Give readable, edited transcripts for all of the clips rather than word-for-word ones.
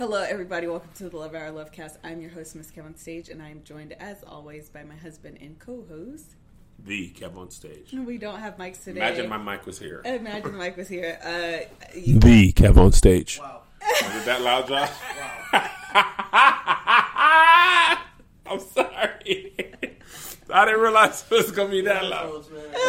Hello, everybody. Welcome to the Love Hour Lovecast. I'm your host, Miss Kev on Stage, and I am joined, as always, by my husband and co-host, the Kev on Stage. We don't have mics today. Imagine my mic was here. Imagine the mic was here. The Kev on Stage. Wow. Was that loud, Josh? Wow. I'm sorry. I didn't realize it was going to be that loud.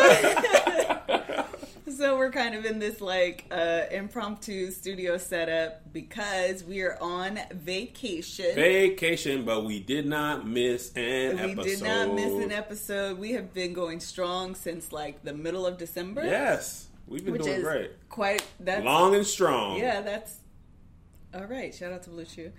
So we're kind of in this impromptu studio setup because we are on vacation. But we did not miss an episode. We did not miss an episode. We have been going strong since the middle of December. Yes. We've been doing great. That's long and strong. Yeah, that's all right. Shout out to Blue Chew.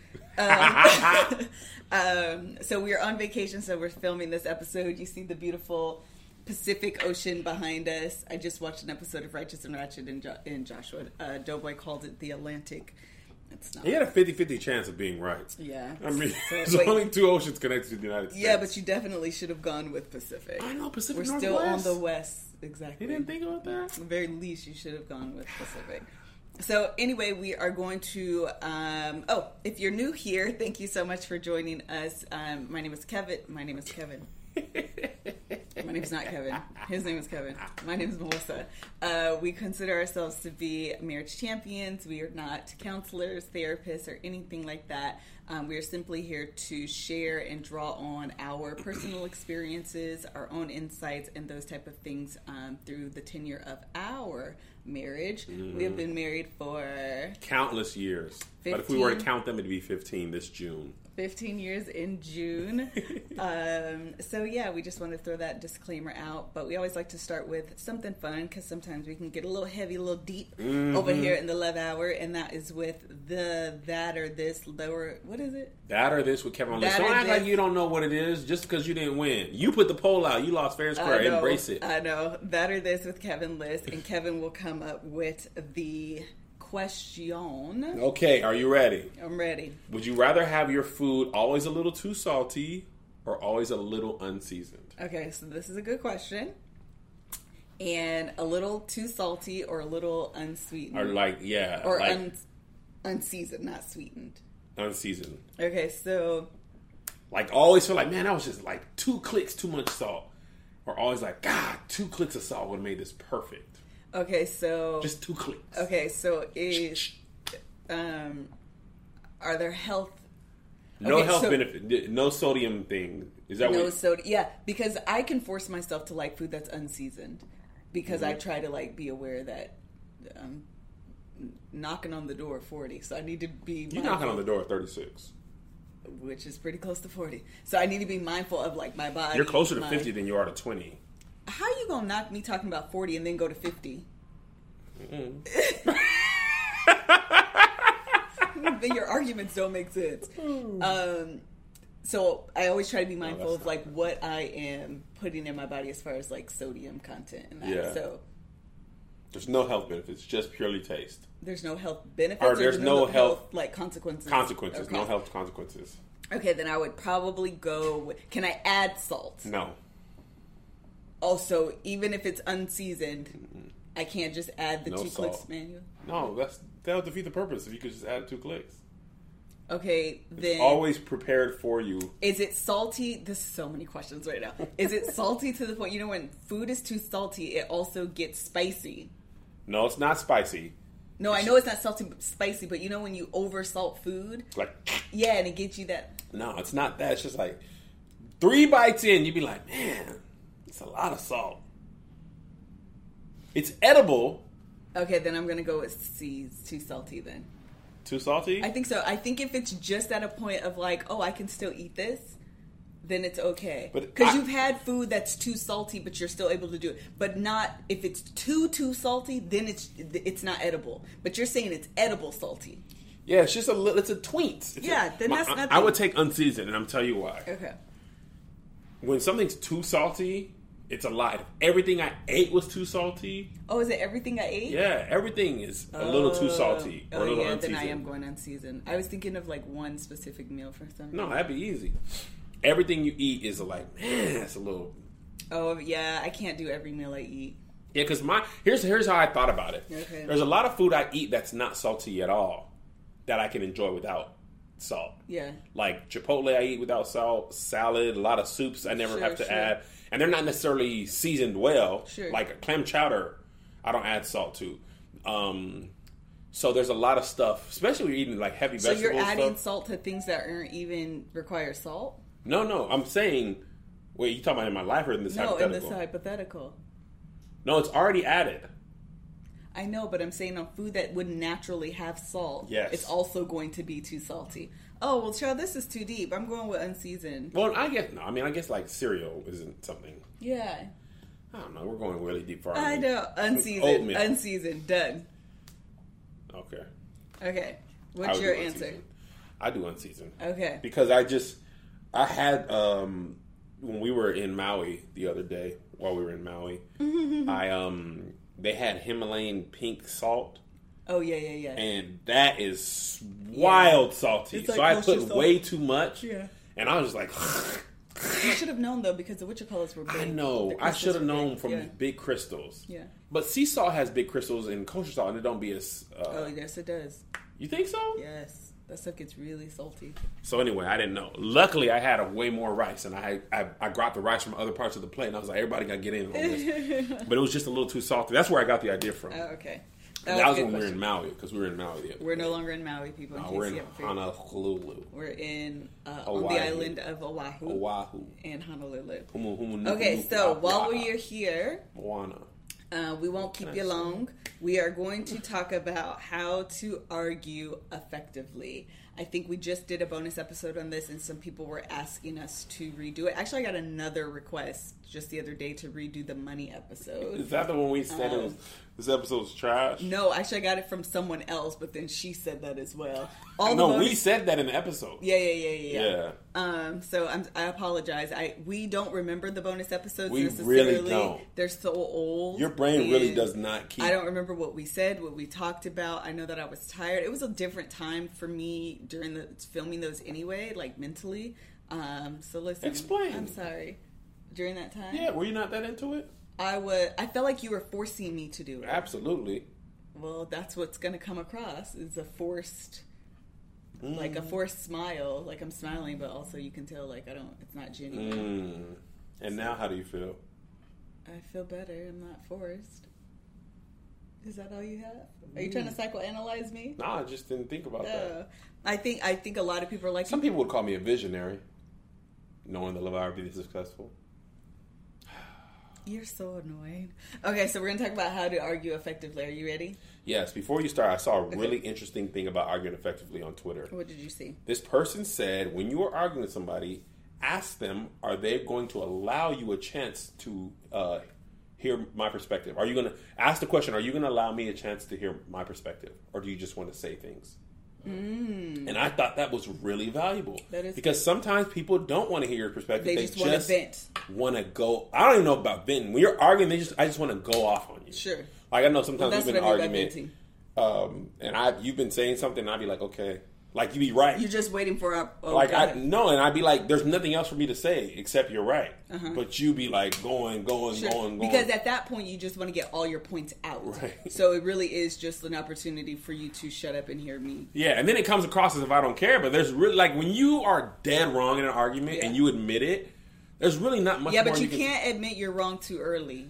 So we are on vacation, so we're filming this episode. You see the beautiful Pacific Ocean behind us. I just watched an episode of Righteous and Ratchet in Joshua. Doughboy called it the Atlantic. It's not. He had a 50-50 chance of being right. Yeah. I mean, there's only two oceans connected to the United States. Yeah, but you definitely should have gone with Pacific. I know, Pacific We're Northwest. still on the west. Exactly. You didn't think about that? At the very least, you should have gone with Pacific. So anyway, we are going to, if you're new here, thank you so much for joining us. My name is Kevin. My name is Kevin. My name is not Kevin. His name is Kevin. My name is Melissa. We consider ourselves to be marriage champions. We are not counselors, therapists, or anything like that. We are simply here to share and draw on our personal experiences, our own insights, and those type of things through the tenure of our marriage. Mm-hmm. We have been married for countless years. 15? But if we were to count them, it'd be 15 this June. 15 years in June. So yeah, we just want to throw that disclaimer out. But we always like to start with something fun because sometimes we can get a little heavy, a little deep over here in the Love Hour, and that is with the That or This. What is it? That or This with Kevin on List. Don't act like you don't know what it is just because you didn't win. You put the poll out. You lost fair and square. Embrace it. I know. That or This with Kevin List, and Kevin will come up with the question. Okay, are you ready? I'm ready. Would you rather have your food always a little too salty or always a little unseasoned? Okay, so this is a good question. And a little too salty or a little unsweetened? Or unseasoned, not sweetened. Unseasoned. Okay, so always feel man, that was just 2 clicks too much salt. Or always God, 2 clicks of salt would have made this perfect. Okay, so just 2 clicks. Okay, so are there health? Health benefit, no sodium thing. Is that no sodium? Yeah, because I can force myself to like food that's unseasoned because I try to be aware that I'm knocking on the door at 40, so I need to be. You're knocking on the door at 36, which is pretty close to 40. So I need to be mindful of my body. You're closer to 50 than you are to 20. How are you gonna knock me talking about 40 and then go to 50? Then your arguments don't make sense. So I always try to be mindful of what I am putting in my body as far as sodium content and that. Yeah. So there's no health benefits, just purely taste. There's no health benefits, or there's no health consequences. Consequences, okay. No health consequences. Okay, then I would probably go with, can I add salt? No. Also, even if it's unseasoned, I can't just add the 2 salt. clicks manual? No, that'll defeat the purpose if you could just add 2 clicks. Okay, then... It's always prepared for you. Is it salty? There's so many questions right now. Is it salty to the point, when food is too salty, it also gets spicy? No, it's not spicy. No, I know it's not salty, but spicy, but when you over salt food? Yeah, and it gets you that... No, it's not that. It's just 3 bites in, you'd be like, man... It's a lot of salt. It's edible. Okay, then I'm going to go with C. It's too salty then. Too salty? I think so. I think if it's just at a point of I can still eat this, then it's okay. Because you've had food that's too salty, but you're still able to do it. But not, if it's too salty, then it's not edible. But you're saying it's edible salty. Yeah, it's just it's a tweet. Then that's not... I would take unseasoned, and I'm tell you why. Okay. When something's too salty... It's a lot. If everything I ate was too salty. Oh, is it everything I ate? Yeah, everything is a little too salty or a little unseasoned. Then I am going unseasoned. I was thinking of one specific meal for something. No, that'd be easy. Everything you eat is man, it's a little. Oh yeah, I can't do every meal I eat. Yeah, because here's how I thought about it. Okay. There's a lot of food I eat that's not salty at all that I can enjoy without. salt. Yeah. Like Chipotle, I eat without salt. Salad, a lot of soups, I never have to add. And they're not necessarily seasoned well. Sure. Like clam chowder, I don't add salt to. So there's a lot of stuff, especially when you're eating like heavy vegetables. So you're adding salt to things that aren't even require salt? No. I'm saying, wait, you talking about in my life or in this hypothetical? No, in this hypothetical. No, it's already added. I know, but I'm saying on food that wouldn't naturally have salt, yes, it's also going to be too salty. Oh, well, child, this is too deep. I'm going with unseasoned. Well, I guess like cereal isn't something. Yeah. I don't know. We're going really deep for I know. Unseasoned. Oatmeal. Unseasoned. Done. Okay. Okay. What's your answer? I do unseasoned. Okay. Because I had, when we were in Maui the other day, while we were in Maui, they had Himalayan pink salt. Oh, yeah. And that is wild salty. It's like so I put salt. way too much. Yeah. And I was just like... You should have known, though, because the colors were big. I know. I should have known from big crystals. Yeah. But sea salt has big crystals and kosher salt, and it don't be as... oh, yes, it does. You think so? Yes. That stuff gets really salty. So anyway, I didn't know. Luckily, I had way more rice, and I grabbed the rice from other parts of the plate, and I was like, everybody got to get in on this. But it was just a little too salty. That's where I got the idea from. Oh, okay. That was when we were in Maui, because we were in Maui. We're no longer in Maui, people. No, we're in Honolulu. We're in on the island of Oahu. And Honolulu. Okay, so while we are here, Moana. We won't keep you long. We are going to talk about how to argue effectively. I think we just did a bonus episode on this, and some people were asking us to redo it. Actually, I got another request just the other day to redo the money episode. Is that the one we said this episode's trash? No, actually, I got it from someone else, but then she said that as well. We said that in the episode. Yeah. So I apologize. We don't remember the bonus episodes necessarily. Really don't. They're so old. Your brain really does not keep. I don't remember what we said, what we talked about. I know that I was tired. It was a different time for me during filming those anyway, like mentally. So listen. Explain. I'm sorry. During that time? Yeah, were you not that into it? I felt like you were forcing me to do it. Absolutely. Well, that's what's going to come across is a forced smile. Like I'm smiling, but also you can tell like it's not genuine. And now how do you feel? I feel better. I'm not forced. Is that all you have? Are you trying to psychoanalyze me? No, I just didn't think about that. I think a lot of people are like... Some people would call me a visionary, knowing that LeVar would be successful. You're so annoying. Okay, so we're going to talk about how to argue effectively. Are you ready? Yes. Before you start, I saw a really interesting thing about arguing effectively on Twitter. What did you see? This person said, when you are arguing with somebody, ask them, are they going to allow you a chance to hear my perspective? Are you going to ask the question, are you going to allow me a chance to hear my perspective? Or do you just want to say things? And I thought that was really valuable. That is because sometimes people don't want to hear your perspective. They just want to vent. Want to go. I don't even know about venting. When you're arguing, I just want to go off on you. Sure. Like I know sometimes we've been in an argument, and you've been saying something, and I'd be like, okay, like you be right. You're just waiting for a and I'd be like, there's nothing else for me to say except you're right. But you be like going. Because at that point you just want to get all your points out. Right. So it really is just an opportunity for you to shut up and hear me. Yeah, and then it comes across as if I don't care. But there's really like when you are dead wrong in an argument and you admit it, there's really not much. Yeah, but you can't admit you're wrong too early.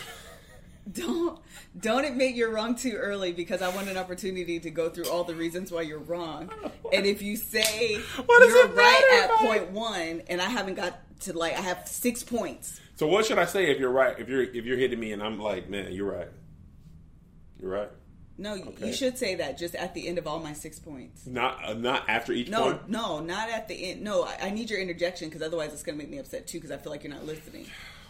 Don't admit you're wrong too early because I want an opportunity to go through all the reasons why you're wrong. And if you say you're right at point 1 and I haven't got to I have 6 points. So what should I say if you're right? If you're hitting me and I'm like, man, you're right. You're right. No, you should say that just at the end of all my 6 points. Not after each point? No, not at the end. No, I need your interjection because otherwise it's going to make me upset too because I feel like you're not listening.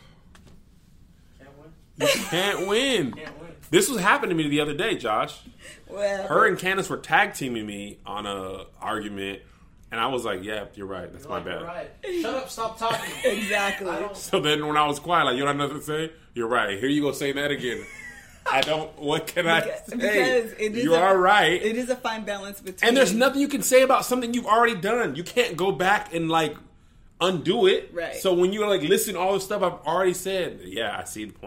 You can't win. This was happening to me the other day, Josh. Well, her and Candace were tag teaming me on a argument, and I was like, "Yeah, you're right. That's my bad." Right. Shut up! Stop talking. Exactly. So then, when I was quiet, like you don't have nothing to say. You're right. Here you go saying that again. I don't. What can I say? Because you are right. It is a fine balance between. And there's nothing you can say about something you've already done. You can't go back and undo it. Right. So when you listen to all the stuff I've already said, yeah, I see the point.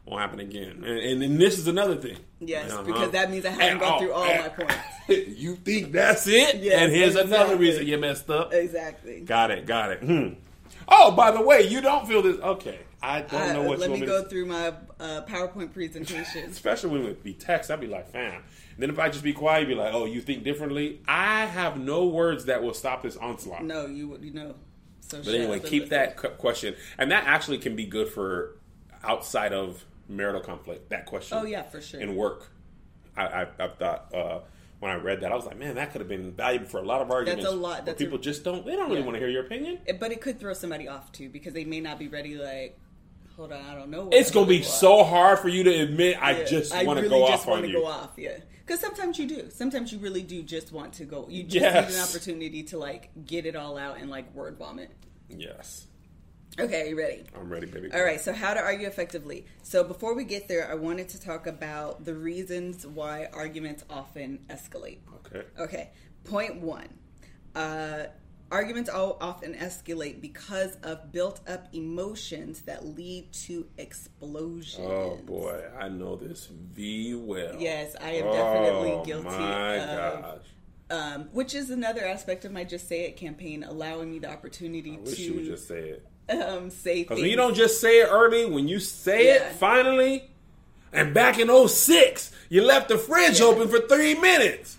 Won't happen again. And then this is another thing. Yes, because that means I haven't gone through all my points. You think that's it? Yes, and here's exactly. another reason you messed up. Exactly. Got it. Oh, by the way, you don't feel this. Okay. I don't know what let you me want go through my PowerPoint presentation. Especially when it would be text, I'd be like, fam. And then if I just be quiet, you'd be like, oh, you think differently? I have no words that will stop this onslaught. No, you know. So but anyway, keep that question. And that actually can be good for outside of marital conflict, that question. Oh, yeah, for sure. In work. I thought, when I read that, I was like, man, that could have been valuable for a lot of arguments. That's a lot. That's people just don't really want to hear your opinion. But it could throw somebody off, too, because they may not be ready, like, hold on, I don't know. It's going to be so hard for you to admit, I just want to go off on you. I really just want to go off, yeah. Because sometimes you do. Sometimes you really do just want to go. You just need an opportunity to, like, get it all out and, like, word vomit. Yes. Okay, are you ready? I'm ready, baby. All right, so how to argue effectively. So before we get there, I wanted to talk about the reasons why arguments often escalate. Okay. Point 1. Arguments often escalate because of built-up emotions that lead to explosions. Oh, boy. I know this well. Yes, I am definitely guilty my of... gosh. Which is another aspect of my Just Say It campaign, allowing me the opportunity I wish you would just say it. Say because when you don't just say it early, when you say it finally, and back in 06, you left the fridge open for 3 minutes.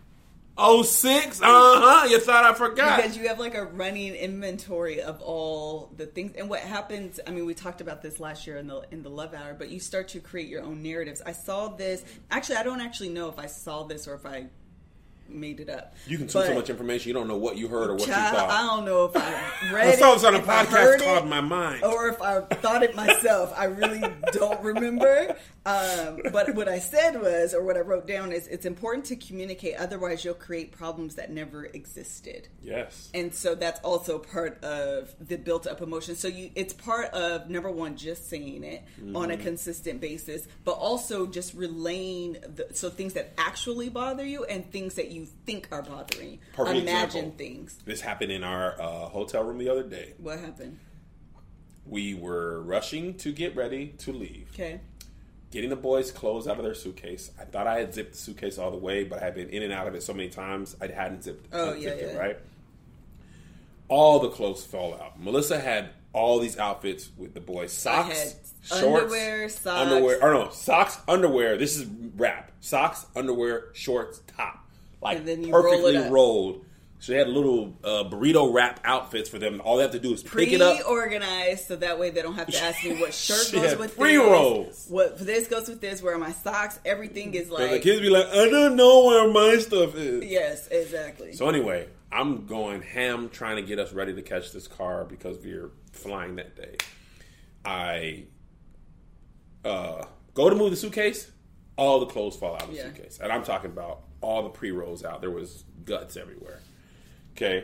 06, you thought I forgot. Because you have like a running inventory of all the things. And what happens, I mean, we talked about this last year in the Love Hour, but you start to create your own narratives. I saw this, actually, I don't actually know if I saw this or if I made it up. You consume so much information, you don't know what you heard or what you thought. I don't know if I read it. I saw this on a podcast called My Mind. Or if I thought it myself. I really don't remember. But what I said was, or what I wrote down is, it's important to communicate, otherwise you'll create problems that never existed. Yes. And so that's also part of the built-up emotion. So it's part of, number one, just saying it on a consistent basis, but also just relaying, so things that actually bother you and things that you think are bothering you. Perfect Imagine example. things. This happened in our hotel room the other day. What happened? We were rushing to get ready to leave. Okay. Getting the boys' clothes out of their suitcase. I thought I had zipped the suitcase all the way, but I had been in and out of it so many times, I hadn't zipped it, right? All the clothes fell out. Melissa had all these outfits with the boys. Socks, shorts, socks, underwear. This is rap. Socks, underwear, shorts, top. Like, and then you perfectly rolled. So they had little burrito wrap outfits for them. All they have to do is pick it up. Pre-organized, so that way they don't have to ask me what shirt goes with pre-rolls. this. What this goes with this, where are my socks, everything is like... The kids be like, I don't know where my stuff is. Yes, exactly. So anyway, I'm going ham trying to get us ready to catch this car because we're flying that day. I go to move the suitcase, all the clothes fall out of the suitcase. And I'm talking about all the pre-rolls out. There was guts everywhere. Okay,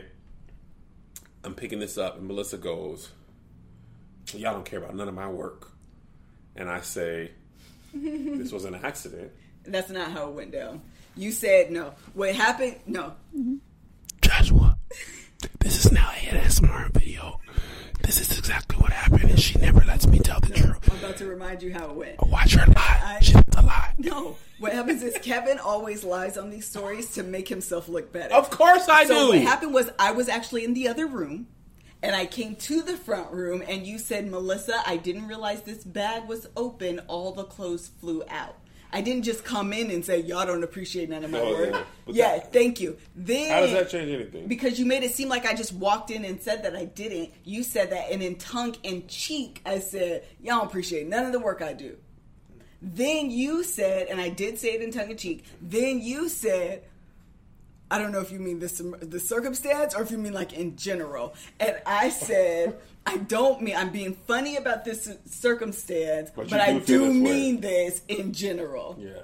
I'm picking this up, and Melissa goes, y'all don't care about none of my work. And I say, this was an accident. That's not how it went down. You said no. What happened? No. Joshua, this is now a ASMR video. This is exactly what happened, and she never lets me tell the truth. I'm about to remind you how it went. Watch her lie. She has to lie. No. What happens is Kevin always lies on these stories to make himself look better. Of course I do. So what happened was I was actually in the other room, and I came to the front room, and you said, Melissa, I didn't realize this bag was open. All the clothes flew out. I didn't just come in and say, y'all don't appreciate none of my work. Yeah, thank you. Then, how does that change anything? Because you made it seem like I just walked in and said that I didn't. You said that, and in tongue in cheek, I said, y'all don't appreciate none of the work I do. Then you said, and I did say it in tongue in cheek, then you said, I don't know if you mean the circumstance or if you mean like in general. And I said, I don't mean, I'm being funny about this circumstance, but I do mean this in general. Yeah.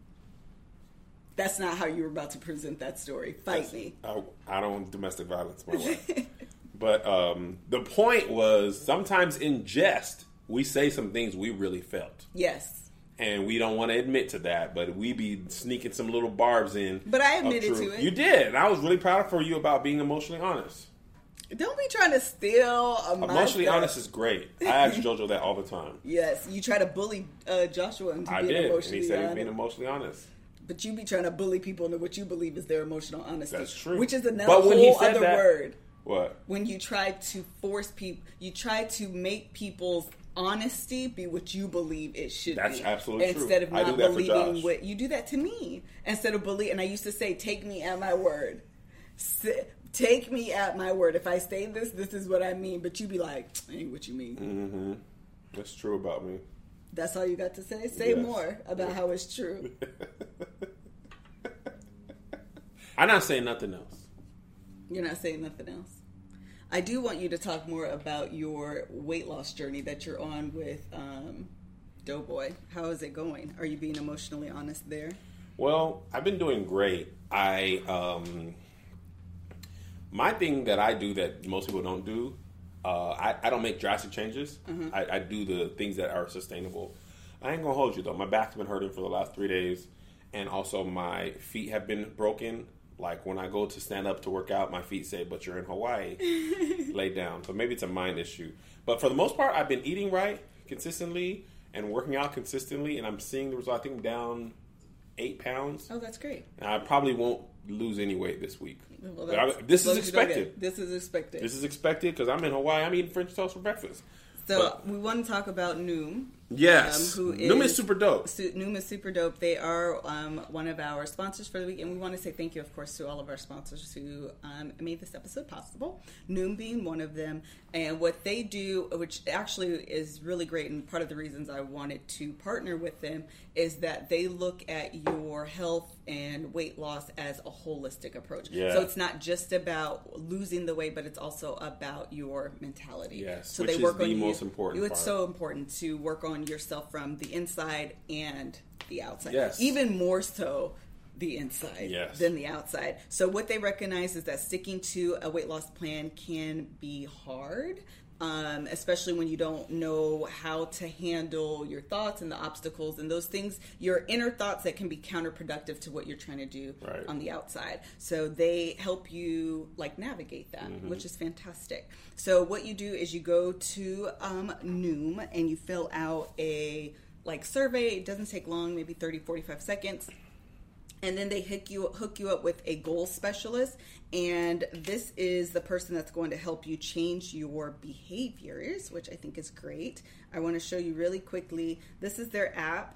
That's not how you were about to present that story. Fight me. I don't domestic violence my wife. But the point was, sometimes in jest, we say some things we really felt. Yes. And we don't want to admit to that, but we be sneaking some little barbs in. But I admitted to it. You did. And I was really proud for you about being emotionally honest. Don't be trying to steal my Emotionally stuff. honest is great. I ask JoJo that all the time. Yes, you try to bully Joshua into I being did, and emotionally he said he's honest. being emotionally honest. But you be trying to bully people into what you believe is their emotional honesty. That's true. Which is another But when he whole said other that- word. What? When you try to force people, you try to make people's honesty be what you believe it should be. That's absolutely true. Instead of I not do that for believing Josh. what you do that to me. Instead of believe, and I used to say, "Take me at my word." Take me at my word. If I say this, this is what I mean. But you be like, "Ain't what you mean." Mm-hmm. That's true about me. That's all you got to say. Say Yes. more about how it's true. I'm not saying nothing else. You're not saying nothing else. I do want you to talk more about your weight loss journey that you're on with Doughboy. How is it going? Are you being emotionally honest there? Well, I've been doing great. My thing that I do that most people don't do, I don't make drastic changes. Mm-hmm. I do the things that are sustainable. I ain't gonna hold you though. My back's been hurting for the last 3 days, and also my feet have been broken. Like when I go to stand up to work out, my feet say, "But you're in Hawaii, lay down." So maybe it's a mind issue. But for the most part, I've been eating right consistently and working out consistently, and I'm seeing the result. I think I'm down 8 pounds. Oh, that's great. And I probably won't lose any weight this week. Well, But this is expected. This is expected. This is expected because I'm in Hawaii. I'm eating French toast for breakfast. So we want to talk about Noom. Yes. Who Noom is super dope. Noom is super dope. They are one of our sponsors for the week, and we want to say thank you, of course, to all of our sponsors who made this episode possible. Noom being one of them, and what they do, which actually is really great, and part of the reasons I wanted to partner with them is that they look at your health and weight loss as a holistic approach. Yeah. So it's not just about losing the weight, but it's also about your mentality. Yes, So which they work is the on most important It's part. so important to work on yourself from the inside and the outside. Yes. Even more so the inside Yes. than the outside. So what they recognize is that sticking to a weight loss plan can be hard, especially when you don't know how to handle your thoughts and the obstacles and those things, your inner thoughts that can be counterproductive to what you're trying to do Right. on the outside. So they help you navigate that, which is fantastic. So what you do is you go to Noom and you fill out a survey. It doesn't take long, maybe 30, 45 seconds. And then they hook you up with a goal specialist, and this is the person that's going to help you change your behaviors, which I think is great. I want to show you really quickly. This is their app.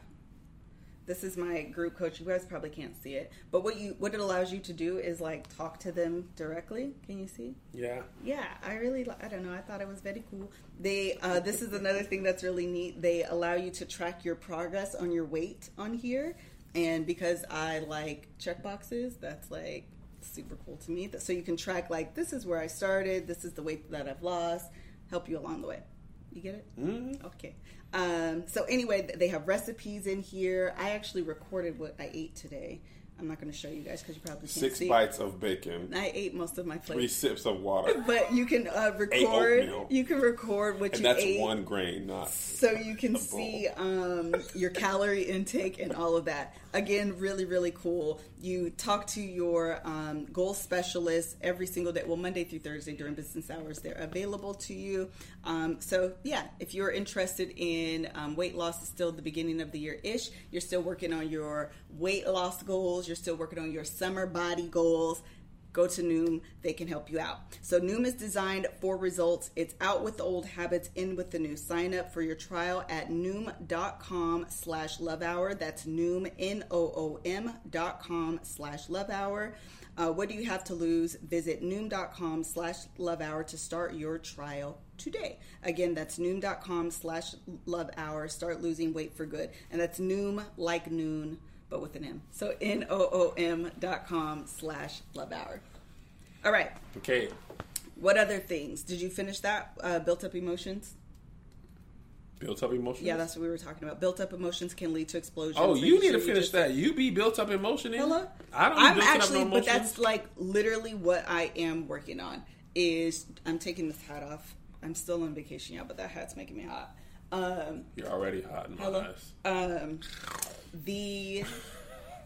This is my group coach. You guys probably can't see it, but what it allows you to do is talk to them directly. Can you see? Yeah. Yeah, I don't know. I thought it was very cool. They this is another thing that's really neat. They allow you to track your progress on your weight on here. And because I like checkboxes, that's super cool to me. So you can track this is where I started, this is the weight that I've lost, help you along the way. You get it? Mm-hmm. Okay. So anyway, they have recipes in here. I actually recorded what I ate today. I'm not going to show you guys because you probably can't 6 see. bites of bacon. I ate most of my 3 plate. sips of water. But you can record. oatmeal. You can record what And you that's ate. 1 grain, not So you can a bowl. see your calorie intake and all of that. Again, really, really cool. You talk to your goal specialist every single day. Well, Monday through Thursday during business hours, they're available to you. So, yeah, if you're interested in weight loss, it's still the beginning of the year-ish. You're still working on your weight loss goals. You're still working on your summer body goals. Go to Noom. They can help you out. So Noom is designed for results. It's out with the old habits, in with the new. Sign up for your trial at Noom.com/lovehour. That's Noom, NOOM.com/lovehour. What do you have to lose? Visit Noom.com/lovehour to start your trial today. Again, that's Noom.com/lovehour. Start losing weight for good. And that's Noom, like noon, but with an M. So NOOM.com/lovehour. All right. Okay. What other things? Did you finish that? Built up emotions? Built up emotions? Yeah, that's what we were talking about. Built up emotions can lead to explosions. Oh, Making you need sure to finish just- that. You be built up emotion in? Hello? I don't be I'm built up actually, no but emotions. that's literally what I am working on. Is I'm taking this hat off. I'm still on vacation, y'all, but that hat's making me hot. You're already hot in my Hello? eyes. The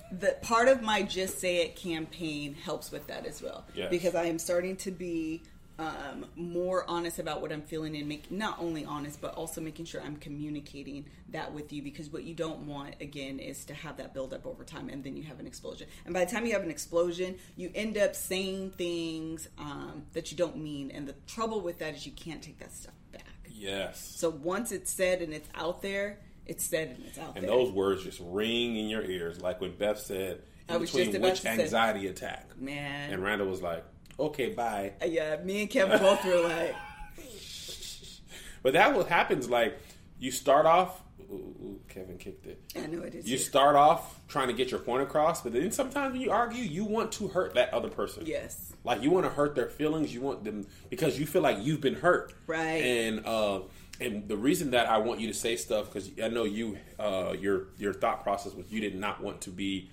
part of my Just Say It campaign helps with that as well. Yes. Because I am starting to be more honest about what I'm feeling and not only honest, but also making sure I'm communicating that with you, because what you don't want, again, is to have that build up over time and then you have an explosion. And by the time you have an explosion, you end up saying things that you don't mean. And the trouble with that is you can't take that stuff back. Yes. So once it's said and it's out there, it's said and it's out there. And those words just ring in your ears. Like when Beth said, in between which anxiety attack. Man. And Randall was like, okay, bye. Yeah, me and Kevin both were like. But that what happens, like, you start off, Kevin kicked it. I know it is. You start off trying to get your point across, but then sometimes when you argue, you want to hurt that other person. Yes. Like, you want to hurt their feelings. You want them, because you feel like you've been hurt. Right. And the reason that I want you to say stuff, because I know you, your thought process was you did not want to be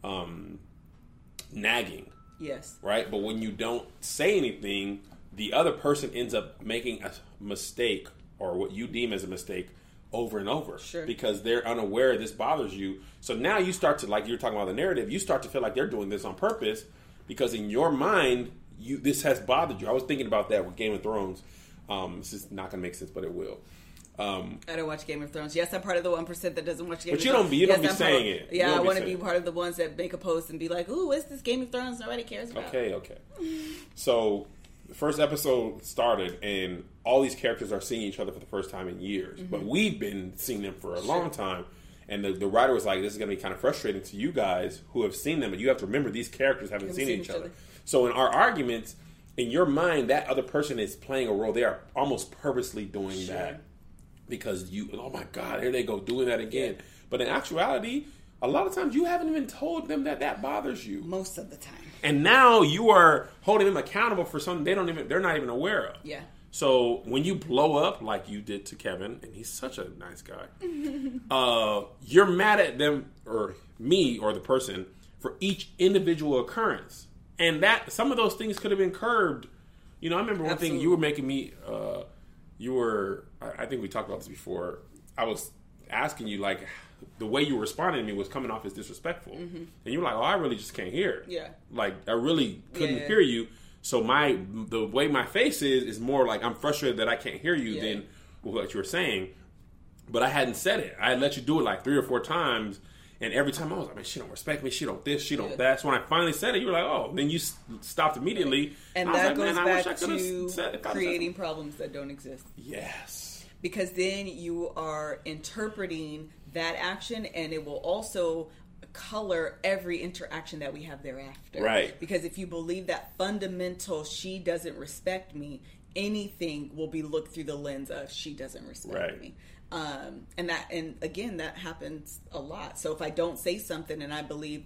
nagging. Yes. Right? But when you don't say anything, the other person ends up making a mistake, or what you deem as a mistake, over and over. Sure. Because they're unaware this bothers you. So now you start to, like you were talking about the narrative, you start to feel like they're doing this on purpose, because in your mind, this has bothered you. I was thinking about that with Game of Thrones. This is not going to make sense, but it will. I don't watch Game of Thrones. Yes, I'm part of the 1% that doesn't watch Game of Thrones. But you don't be saying it. Yeah, I want to be part of the ones that make a post and be like, ooh, what's this Game of Thrones nobody cares about? Okay. So the first episode started, and all these characters are seeing each other for the first time in years. Mm-hmm. But we've been seeing them for a long time. And the writer was like, this is going to be kind of frustrating to you guys who have seen them. But you have to remember these characters haven't seen each other. So in our arguments, in your mind, that other person is playing a role. They are almost purposely doing that. Because oh my God, here they go doing that again. Yeah. But in actuality, a lot of times you haven't even told them that bothers you. Most of the time. And now you are holding them accountable for something they're not even aware of. Yeah. So when you blow up like you did to Kevin, and he's such a nice guy, you're mad at them or me or the person for each individual occurrence. And that some of those things could have been curbed. You know, I remember one thing you were making me I think we talked about this before. I was asking you, like, the way you were responding to me was coming off as disrespectful. Mm-hmm. And you were like, oh, I really just can't hear. Yeah. Like, I really couldn't hear you. So the way my face is more like I'm frustrated that I can't hear you than what you were saying. But I hadn't said it. I had let you do it like 3 or 4 times. And every time I was like, man, she don't respect me. She don't this. She don't that. So when I finally said it, you were like, oh. Then you stopped immediately. And that goes back to creating problems that don't exist. Yes. Because then you are interpreting that action, and it will also color every interaction that we have thereafter. Right. Because if you believe that fundamental, she doesn't respect me, anything will be looked through the lens of she doesn't respect me. And again, that happens a lot. So if I don't say something and I believe,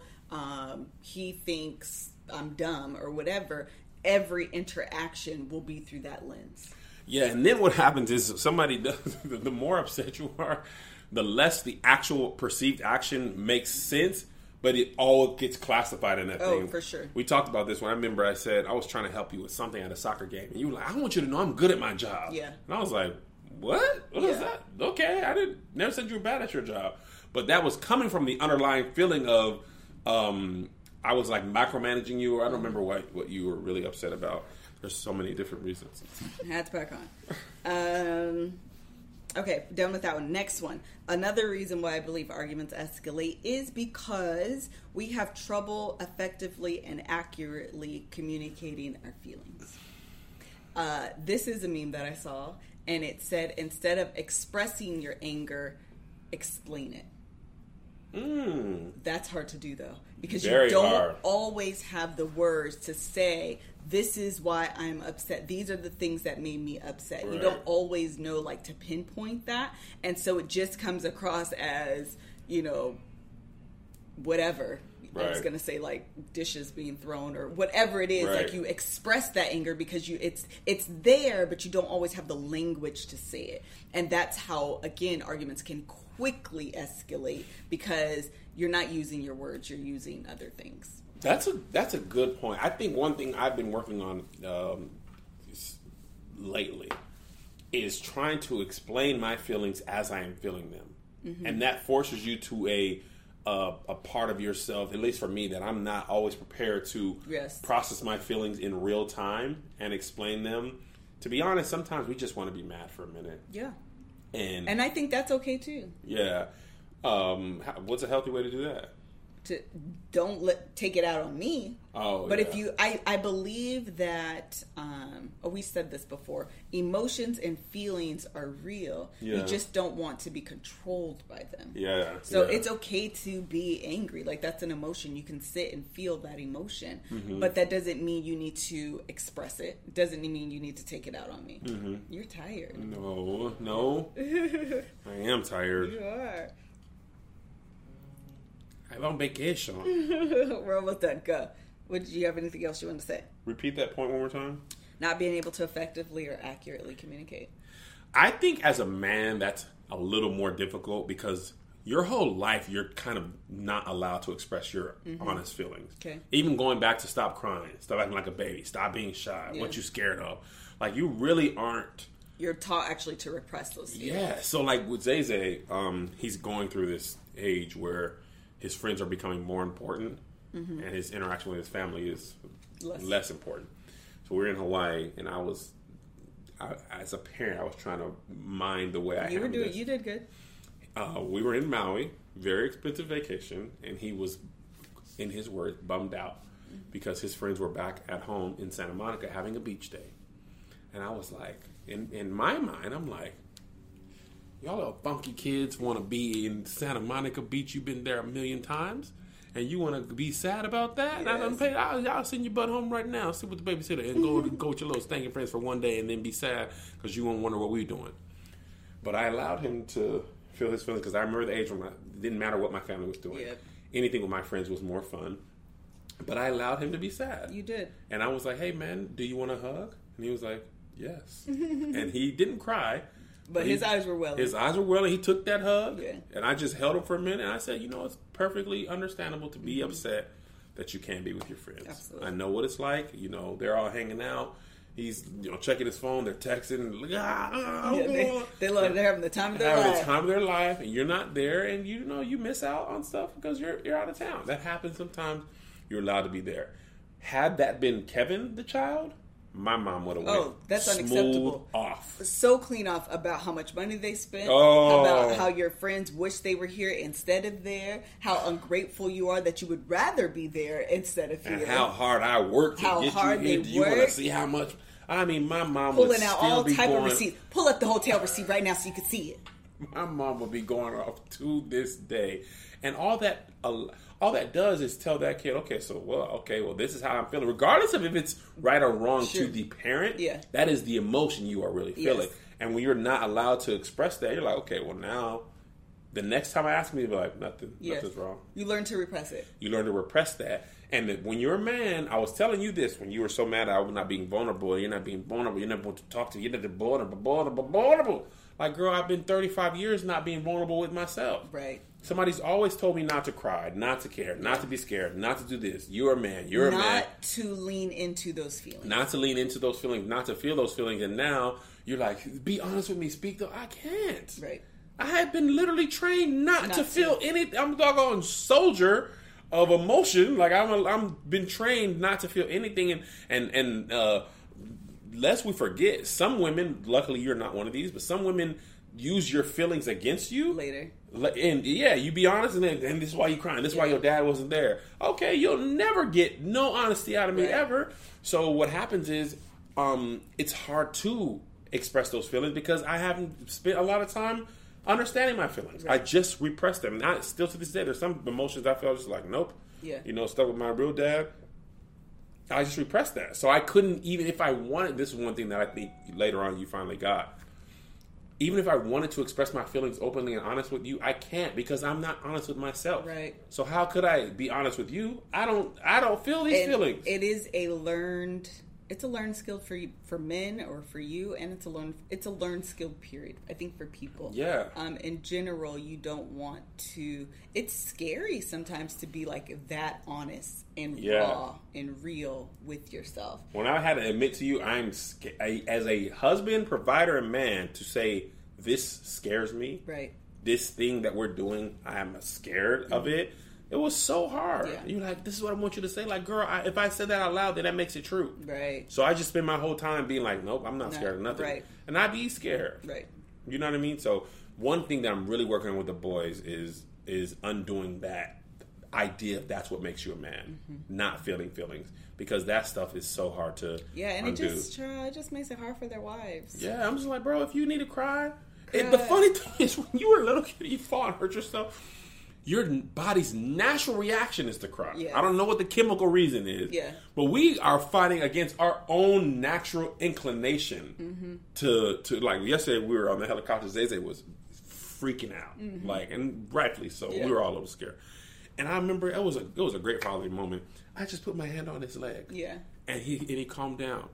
he thinks I'm dumb or whatever, every interaction will be through that lens. Yeah, and then what happens is the more upset you are, the less the actual perceived action makes sense, but it all gets classified in that thing. Oh, for sure. We talked about this when I remember I said I was trying to help you with something at a soccer game, and you were like, I want you to know I'm good at my job. Yeah. And I was like, what? What is that? Okay, I never said you were bad at your job. But that was coming from the underlying feeling of I was like micromanaging you, or I don't remember what you were really upset about. There's so many different reasons. Hats back on. Okay, done with that one. Next one. Another reason why I believe arguments escalate is because we have trouble effectively and accurately communicating our feelings. This is a meme that I saw, and it said, instead of expressing your anger, explain it. That's hard to do, though, because you don't always have the words to say, this is why I'm upset. These are the things that made me upset. Right. You don't always know, like, to pinpoint that. And so it just comes across as, whatever. Right. I was going to say, like, dishes being thrown or whatever it is. Right. Like, you express that anger because it's there, but you don't always have the language to say it. And that's how, again, arguments can quickly escalate because you're not using your words. You're using other things. That's a good point. I think one thing I've been working on lately is trying to explain my feelings as I am feeling them. Mm-hmm. And that forces you to a part of yourself, at least for me, that I'm not always prepared to process my feelings in real time and explain them. To be honest, sometimes we just want to be mad for a minute. Yeah. And I think that's okay too. Yeah. What's a healthy way to do that? Don't take it out on me. Oh, but yeah. if you, I believe that, we said this before, emotions and feelings are real. Yeah. You just don't want to be controlled by them. Yeah. So it's okay to be angry. Like, that's an emotion. You can sit and feel that emotion. Mm-hmm. But that doesn't mean you need to express it. It doesn't mean you need to take it out on me. Mm-hmm. You're tired. No. I am tired. You are. I'm on vacation. We're almost done. Go. Did you have anything else you want to say? Repeat that point one more time. Not being able to effectively or accurately communicate. I think as a man, that's a little more difficult because your whole life, you're kind of not allowed to express your honest feelings. Okay. Even going back to stop crying, stop acting like a baby, stop being shy, what you scared of. Like, you really aren't. You're taught actually to repress those feelings. Yeah. So like with Zay, he's going through this age where his friends are becoming more important, and his interaction with his family is less important. So we're in Hawaii, and as a parent, I was trying to mind the way I handled this. You did good. We were in Maui, very expensive vacation, and he was, in his words, bummed out because his friends were back at home in Santa Monica having a beach day. And I was like, in my mind, I'm like, y'all little funky kids want to be in Santa Monica Beach. You've been there 1,000,000 times, and you want to be sad about that? Yes. Y'all send your butt home right now, sit with the babysitter, and go with your little stinking friends for one day, and then be sad because you won't wonder what we're doing. But I allowed him to feel his feelings because I remember the age when it didn't matter what my family was doing. Yep. Anything with my friends was more fun. But I allowed him to be sad. You did. And I was like, hey, man, do you want a hug? And he was like, yes. And he didn't cry. But his eyes were welling. His eyes were welling. He took that hug, and I just held him for a minute, and I said, it's perfectly understandable to be upset that you can't be with your friends. Absolutely. I know what it's like. They're all hanging out. He's checking his phone. They're texting. They're having the time of their life. Having the time of their life, and you're not there, and you miss out on stuff because you're out of town. That happens sometimes. You're allowed to be there. Had that been Kevin, the child, my mom would have went that's smooth unacceptable. Off. So clean off about how much money they spent, Oh. about how your friends wish they were here instead of there, how ungrateful you are that you would rather be there instead of here. And how hard I worked to how get hard you here. they You want to work. see how much? I mean, my mom Pulling would out still all be type going, of receipts. Pull up the hotel receipt right now so you can see it. My mom would be going off to this day, and all that does is tell that kid, well, this is how I'm feeling, regardless of if it's right or wrong to the parent. Yeah. That is the emotion you are really feeling, Yes. and when you're not allowed to express that, you're like, okay, well now, the next time I ask me, you'll be like, nothing's wrong. You learn to repress it. You learn to repress that. And that when you're a man, I was telling you this when you were so mad I was not being vulnerable. You're not being vulnerable. You're not able to talk to you. You're not vulnerable. Like, girl, I've been 35 years not being vulnerable with myself. Right. Somebody's always told me not to cry, not to care, not to be scared, not to do this. You're a man. You're a man. Not to lean into those feelings. Not to lean into those feelings, not to feel those feelings. And now you're like, be honest with me. Speak though. I can't. Right. I have been literally trained not to feel anything. I'm a doggone soldier of emotion. Like I'm been trained not to feel anything. And lest we forget, some women, luckily you're not one of these, but some women use your feelings against you later. And you be honest, and this is why you crying. This is why your dad wasn't there. Okay, you'll never get no honesty out of me ever. So what happens is, it's hard to express those feelings because I haven't spent a lot of time understanding my feelings. Right. I just repress them. Now, still to this day, there's some emotions I feel just like, nope. Yeah. Stuff with my real dad. I just repressed that. So I couldn't, even if I wanted, this is one thing that I think later on you finally got. Even if I wanted to express my feelings openly and honest with you, I can't because I'm not honest with myself. Right. So how could I be honest with you? I don't feel these feelings. It is a learned skill for men or for you, and it's a learned skill period, I think, for people. Yeah. In general, you don't want to. It's scary sometimes to be like that honest and raw and real with yourself. When I had to admit to you, I'm as a husband, provider, and man, to say this scares me. Right. this thing that we're doing, I am scared of it. It was so hard. Yeah. You're like, this is what I want you to say. Like, girl, if I said that out loud, then that makes it true. Right. So I just spend my whole time being like, nope, I'm not scared of nothing. Right. And I be scared. Right. You know what I mean? So one thing that I'm really working on with the boys is undoing that idea if that's what makes you a man, not feeling feelings. Because that stuff is so hard to and undo. it just makes it hard for their wives. Yeah, I'm just like, bro, if you need to cry. And the funny thing is, when you were a little kid, you fall and hurt yourself, your body's natural reaction is to cry. Yeah. I don't know what the chemical reason is. Yeah. But we are fighting against our own natural inclination to like, yesterday we were on the helicopter. Zay was freaking out. Like, and rightfully so. Yeah. We were all a little scared. And I remember it was a great fatherly moment. I just put my hand on his leg. Yeah. And he calmed down.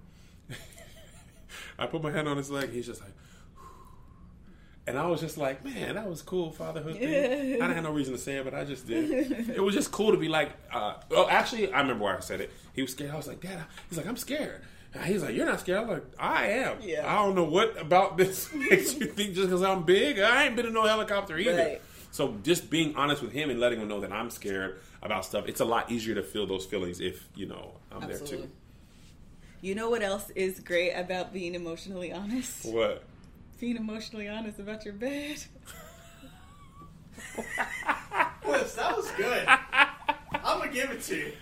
I put my hand on his leg. He's just like, and I was just like, man, that was cool fatherhood thing. I didn't have no reason to say it, but I just did. It was just cool to be like, actually, I remember why I said it. He was scared. I was like, Dad, he's like, I'm scared. And he's like, you're not scared. I'm like, I am. Yeah. I don't know what about this makes you think just because I'm big. I ain't been in no helicopter either. Right. So just being honest with him and letting him know that I'm scared about stuff, it's a lot easier to feel those feelings if, I'm there too. You know what else is great about being emotionally honest? What? Being emotionally honest about your bed. Liz, that was good. I'm going to give it to you.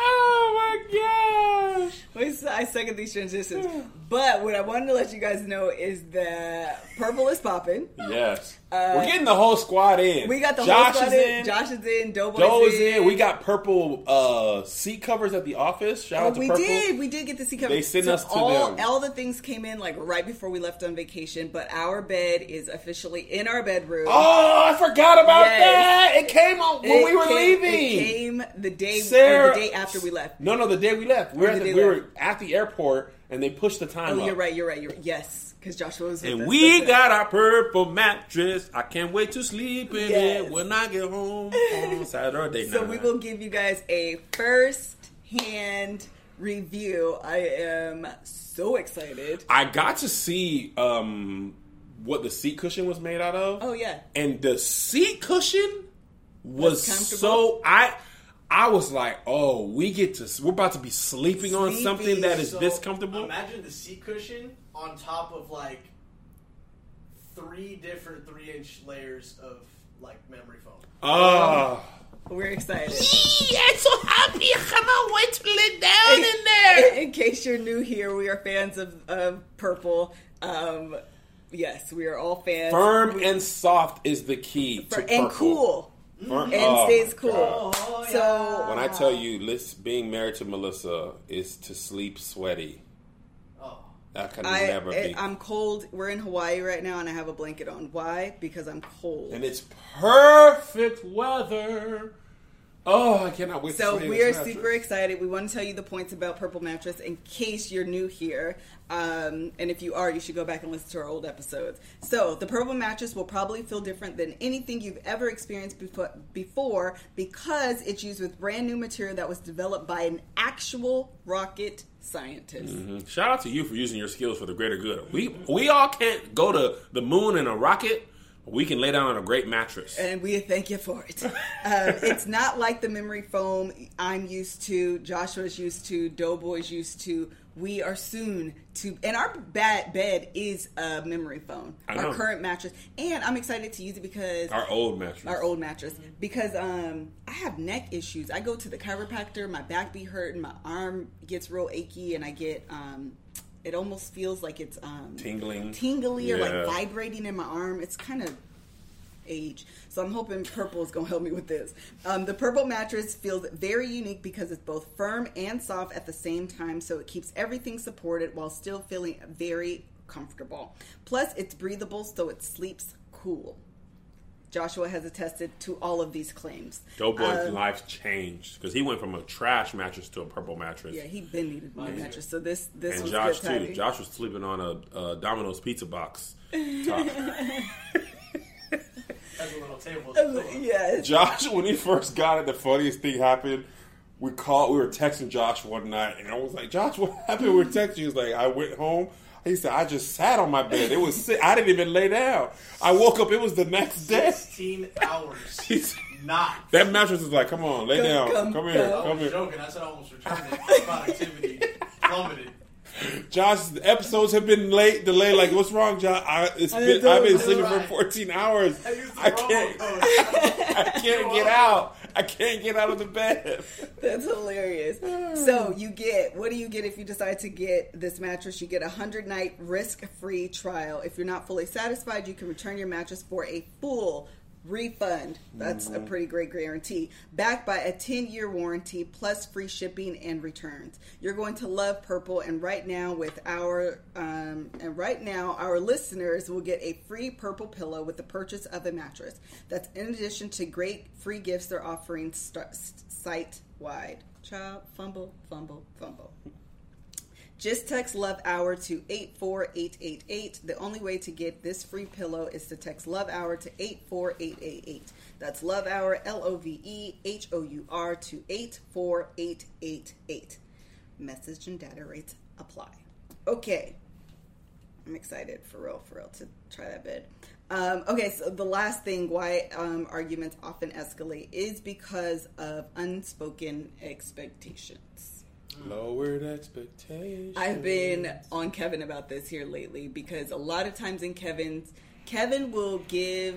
Oh my gosh! I second these transitions. But what I wanted to let you guys know is that Purple is popping. Yes. We're getting the whole squad in. We got the Josh whole squad is in. Josh is in. Doughboy's in. We got purple seat covers at the office. Shout out to Purple. We did get the seat covers. They sent us to them. All the things came in like right before we left on vacation, but our bed is officially in our bedroom. Oh, I forgot about that. It came on when we were leaving. It came the day after we left. No, the day we left. We were at the airport, and they pushed the time up. You're right. Yes, because Joshua was with us. And we got our purple mattress. I can't wait to sleep in it when I get home on Saturday night. So we will give you guys a first-hand review. I am so excited. I got to see what the seat cushion was made out of. Oh, yeah. And the seat cushion was comfortable. so... I was like, oh, we're about to be sleeping on something that is this comfortable. Imagine the seat cushion on top of like 3 different 3-inch layers of like memory foam. Oh. We're excited. I'm so happy. I cannot wait to lay down in there. In case you're new here, we are fans of Purple. Yes, we are all fans. Firm and soft is the key to and Purple. Cool. And stays cool. Oh, so yeah. when I tell you, being married to Melissa is to sleep sweaty. Oh. That can never be. I'm cold. We're in Hawaii right now, and I have a blanket on. Why? Because I'm cold. And it's perfect weather. Oh, I cannot wait to So sleep we in are this mattress. super excited. We want to tell you the points about Purple Mattress in case you're new here. And if you are, you should go back and listen to our old episodes. So the Purple Mattress will probably feel different than anything you've ever experienced before because it's used with brand new material that was developed by an actual rocket scientist. Mm-hmm. Shout out to you for using your skills for the greater good. We all can't go to the moon in a rocket. We can lay down on a great mattress. And we thank you for it. It's not like the memory foam I'm used to, Joshua's used to, Doughboy's used to. We are soon to... And our bed is a memory foam. Our current mattress. And I'm excited to use it because... Our old mattress. Because I have neck issues. I go to the chiropractor, my back be hurting, my arm gets real achy, and I get... it almost feels like it's tingly or like vibrating in my arm. It's kind of age. So I'm hoping Purple is going to help me with this. The Purple mattress feels very unique because it's both firm and soft at the same time. So it keeps everything supported while still feeling very comfortable. Plus, it's breathable, so it sleeps cool. Joshua has attested to all of these claims. Doughboy's life changed because he went from a trash mattress to a purple mattress. Yeah, he been needed a mattress. So this and was Josh good timing. too. Josh was sleeping on a Domino's pizza box top. As a little table. Yes. Josh, when he first got it, the funniest thing happened. We were texting Josh one night, and I was like, "Josh, what happened?" We were texting. He was like, "I went home. He said, I just sat on my bed. It was I didn't even lay down. I woke up. It was the next day. 16 hours. He's, Not. that mattress is like, come on, lay down. Come here. I Come was here. joking. I said I almost returned it. Productivity plummeted. Josh, the episodes have been delayed. Like, what's wrong, Josh? I've been sleeping for 14 hours. I can't get out. I can't get out of the bed. That's hilarious. So what do you get if you decide to get this mattress? You get a 100-night risk-free trial. If you're not fully satisfied, you can return your mattress for a full refund. That's a pretty great guarantee. Backed by a 10-year warranty plus free shipping and returns. You're going to love Purple, and right now our listeners will get a free Purple pillow with the purchase of a mattress. That's in addition to great free gifts they're offering site-wide. Child, fumble. Just text Love Hour to 84888. The only way to get this free pillow is to text Love Hour to 84888. That's Love Hour, LOVEHOUR to 84888. Message and data rates apply. Okay. I'm excited for real to try that bed. Okay, so the last thing why arguments often escalate is because of unspoken expectations. Lowered expectations. I've been on Kevin about this here lately because a lot of times in Kevin will give,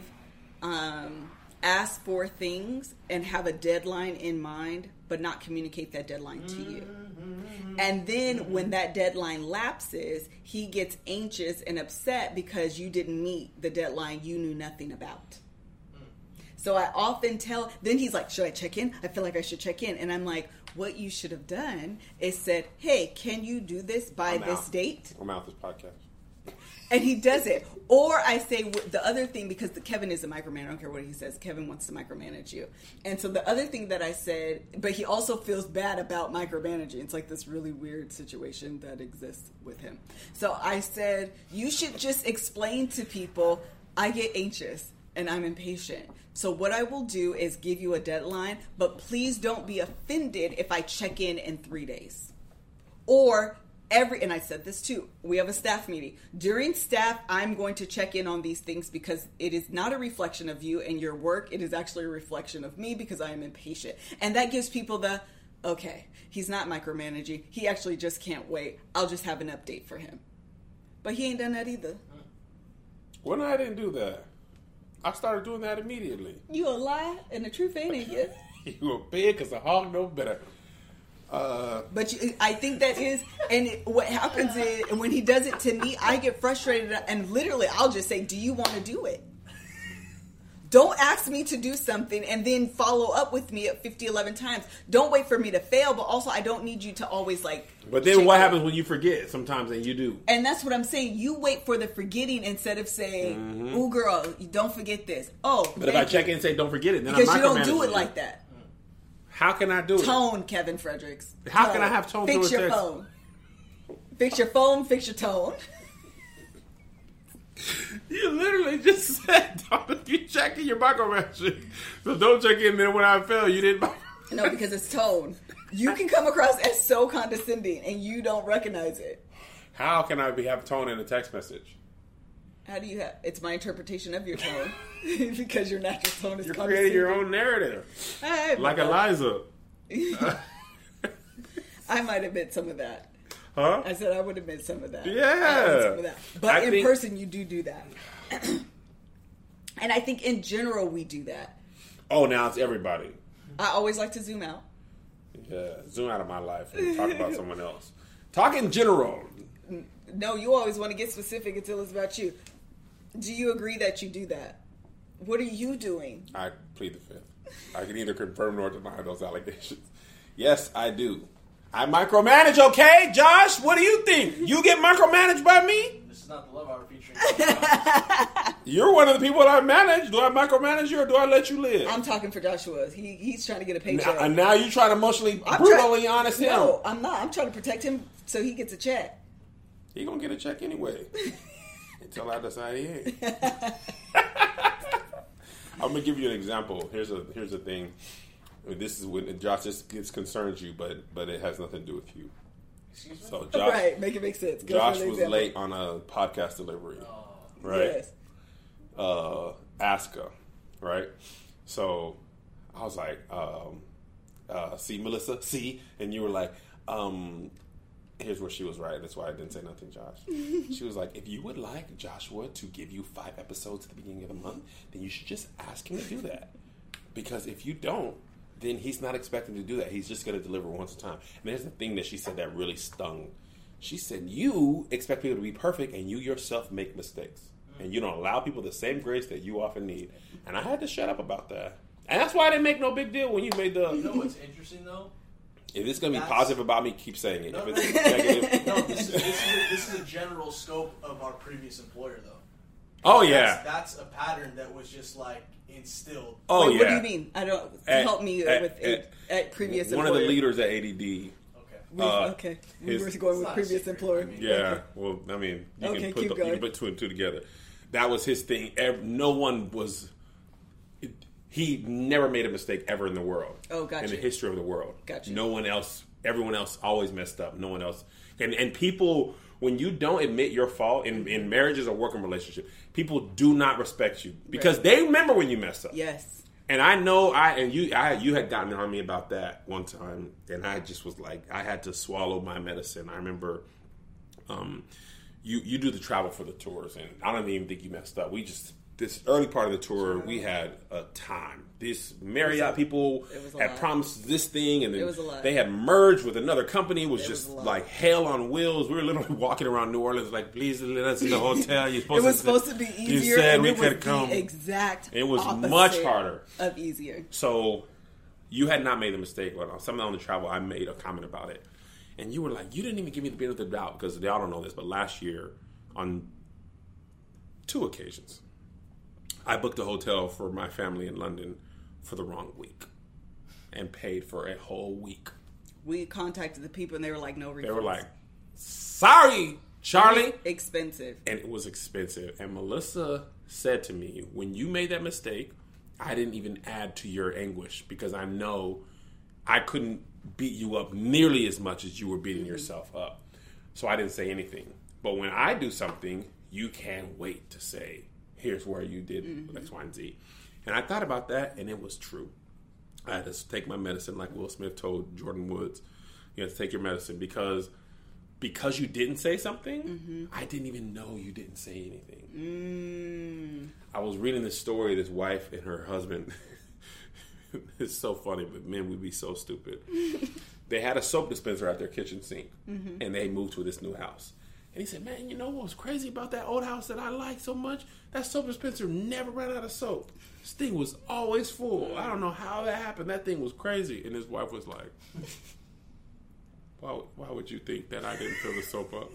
ask for things and have a deadline in mind, but not communicate that deadline to you. And then when that deadline lapses, he gets anxious and upset because you didn't meet the deadline you knew nothing about. So I often then he's like, should I check in? I feel like I should check in. And I'm like, what you should have done is said, hey, can you do this by this date? I'm out this podcast. And he does it. Or I say the other thing, because Kevin is a micromanager. I don't care what he says. Kevin wants to micromanage you. And so the other thing that I said, but he also feels bad about micromanaging. It's like this really weird situation that exists with him. So I said, you should just explain to people, I get anxious and I'm impatient. So what I will do is give you a deadline, but please don't be offended if I check in 3 days. Or and I said this too, we have a staff meeting. During staff, I'm going to check in on these things because it is not a reflection of you and your work. It is actually a reflection of me because I am impatient. And that gives people okay, he's not micromanaging. He actually just can't wait. I'll just have an update for him. But he ain't done that either. Well, no, I didn't do that. I started doing that immediately. You a lie and the truth ain't in you. You a pig because a hog know better. But I think that is, and what happens is, when he does it to me, I get frustrated, and literally, I'll just say, do you want to do it? Don't ask me to do something and then follow up with me at 11 times. Don't wait for me to fail, but also I don't need you to always But then what happens when you forget sometimes, and you do? And that's what I'm saying. You wait for the forgetting instead of saying, ooh, girl, don't forget this. Oh, but if I check in and say, don't forget it, then because I'm you don't do it like that. How can I do it? Tone, Kevin Fredericks. How can I have tone? Fix your phone. Fix your phone, fix your tone. You literally just said, don't you check in your micromanaging. So don't check in, then when I fail, you didn't. No, because it's tone. You can come across as so condescending, and you don't recognize it. How can I have tone in a text message? How do you have? It's my interpretation of your tone. Because your natural tone is You're creating your own narrative. Like Eliza. I might admit some of that. Huh? I said I would admit some of that. Yeah. Some of that. But in person, you do that. And I think in general, we do that. Oh, now it's everybody. I always like to zoom out. Yeah, zoom out of my life and talk about someone else. Talk in general. No, you always want to get specific until it's about you. Do you agree that you do that? What are you doing? I plead the fifth. I can either confirm nor deny those allegations. Yes, I do. I micromanage, okay? Josh, what do you think? You get micromanaged by me? This is not the Love Hour featuring. You're one of the people that I manage. Do I micromanage you or do I let you live? I'm talking for Joshua. He's trying to get a paycheck. Now you try to emotionally, brutally honest him. No, I'm not. I'm trying to protect him so he gets a check. He gonna get a check anyway. Until I decide he ain't. I'm gonna give you an example. Here's a thing. This is when Josh, this concerns you, but it has nothing to do with you. Excuse me? So Josh, Right, make it make sense. Go Josh for the was example. late on a podcast delivery, Oh. right? Yes. Aska, right? So I was like, see, Melissa, see? And you were like, here's where she was right. That's why I didn't say nothing, Josh. She was like, if you would like Joshua to give you 5 episodes at the beginning of the month, then you should just ask him to do that. Because if you don't, then he's not expecting to do that. He's just going to deliver once a time. And there's the thing that she said that really stung. She said, you expect people to be perfect and you yourself make mistakes. And you don't allow people the same grace that you often need. And I had to shut up about that. And that's why I didn't make no big deal when you made the... You know what's interesting, though? If it's going to be That's- positive about me, keep saying it. No, If it's negative... No, this is a general scope of our previous employer, though. Oh, yeah. That's a pattern that was just, like, instilled. Oh, Wait, yeah. What do you mean? I don't... help me at previous One employer. of the leaders at ADD... Okay. Okay. We his- were going It's with not a previous secret. employer. I mean, Yeah, Okay. well, I mean, you Okay, can keep you going. can put 2 and 2 together. That was his thing. No one was... He never made a mistake ever in the world. Oh, gotcha. In the history of the world. Gotcha. No one else... Everyone else always messed up. No one else... And people... When you don't admit your fault in marriages or working relationship, people do not respect you. Because they remember when you messed up. Yes. And I know you had gotten on me about that one time, and I just was like, I had to swallow my medicine. I remember, you do the travel for the tours, and I don't even think you messed up. This early part of the tour, we had a time. These Marriott people had lot. promised this thing, and It then was a lot. they had merged with another company. It was just was a lot. like hell on wheels. We were literally walking around New Orleans like, please let us in the hotel. You're It was supposed to be You easier, said and we it was could come. the exact It was opposite much harder. of easier. So you had not made a mistake. Well, something on the travel, I made a comment about it. And you were like, you didn't even give me the benefit of the doubt, because y'all don't know this, but last year, on 2 occasions, I booked a hotel for my family in London for the wrong week and paid for a whole week. We contacted the people, and they were like, no refunds. They were like, sorry, Charlie. Expensive. And it was expensive. And Melissa said to me, when you made that mistake, I didn't even add to your anguish, because I know I couldn't beat you up nearly as much as you were beating yourself up. So I didn't say anything. But when I do something, you can't wait to say, here's where you did X, Y, and Z. And I thought about that, and it was true. I had to take my medicine like Will Smith told Jordan Woods. You have to take your medicine because you didn't say something, I didn't even know you didn't say anything. I was reading this story, this wife and her husband. It's so funny, but men would be so stupid. They had a soap dispenser at their kitchen sink, and they moved to this new house. And he said, man, you know what was crazy about that old house that I like so much? That soap dispenser never ran out of soap. This thing was always full. I don't know how that happened. That thing was crazy. And his wife was like, why would you think that I didn't fill the soap up?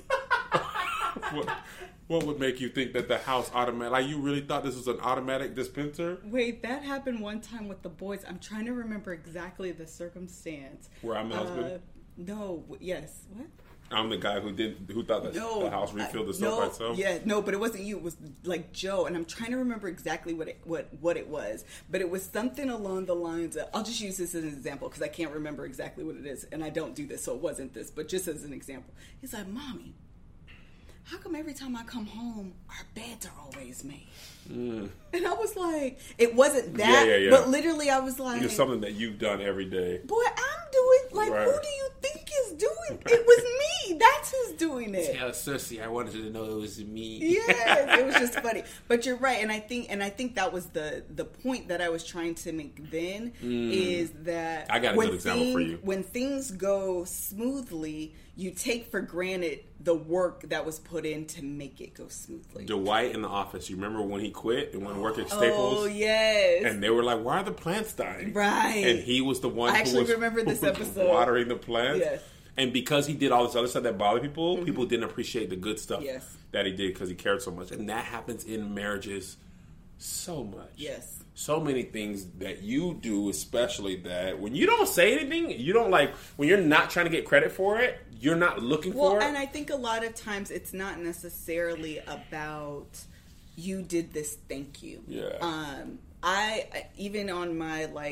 What would make you think that the house automatic? Like, you really thought this was an automatic dispenser? Wait, that happened one time with the boys. I'm trying to remember exactly the circumstance. Where I'm the husband? No, yes. What? I'm the guy who thought that the house refilled the soap by itself. Yeah, no, but it wasn't you. It was like Joe, and I'm trying to remember exactly what it was. But it was something along the lines of. I'll just use this as an example because I can't remember exactly what it is, and I don't do this, so it wasn't this. But just as an example, he's like, "Mommy, how come every time I come home, our beds are always made?" And I was like, it wasn't that, Yeah. but literally I was like, It's something that you've done every day. boy, I'm doing, like, Right. who do you think is doing it? It was me. That's who's doing it. Tell Cersei I wanted her to know it was me. Yes, it was just funny. But you're right, and I think that was the point that I was trying to make then is that I got a good example for you. When things go smoothly, you take for granted the work that was put in to make it go smoothly. Dwight in The Office, you remember when he quit and went to work at Staples? Oh yes. And they were like, why are the plants dying? Right. And he was the one I who actually was, remember this who was episode. watering the plants. Yes. And because he did all this other stuff that bothered people, people didn't appreciate the good stuff Yes. that he did because he cared so much. And that happens in marriages so much. Yes. So many things that you do, especially that when you don't say anything, you don't like, when you're not trying to get credit for it, you're not looking Well, for it. and I think a lot of times it's not necessarily about you did this, thank you. Yeah. I even on my like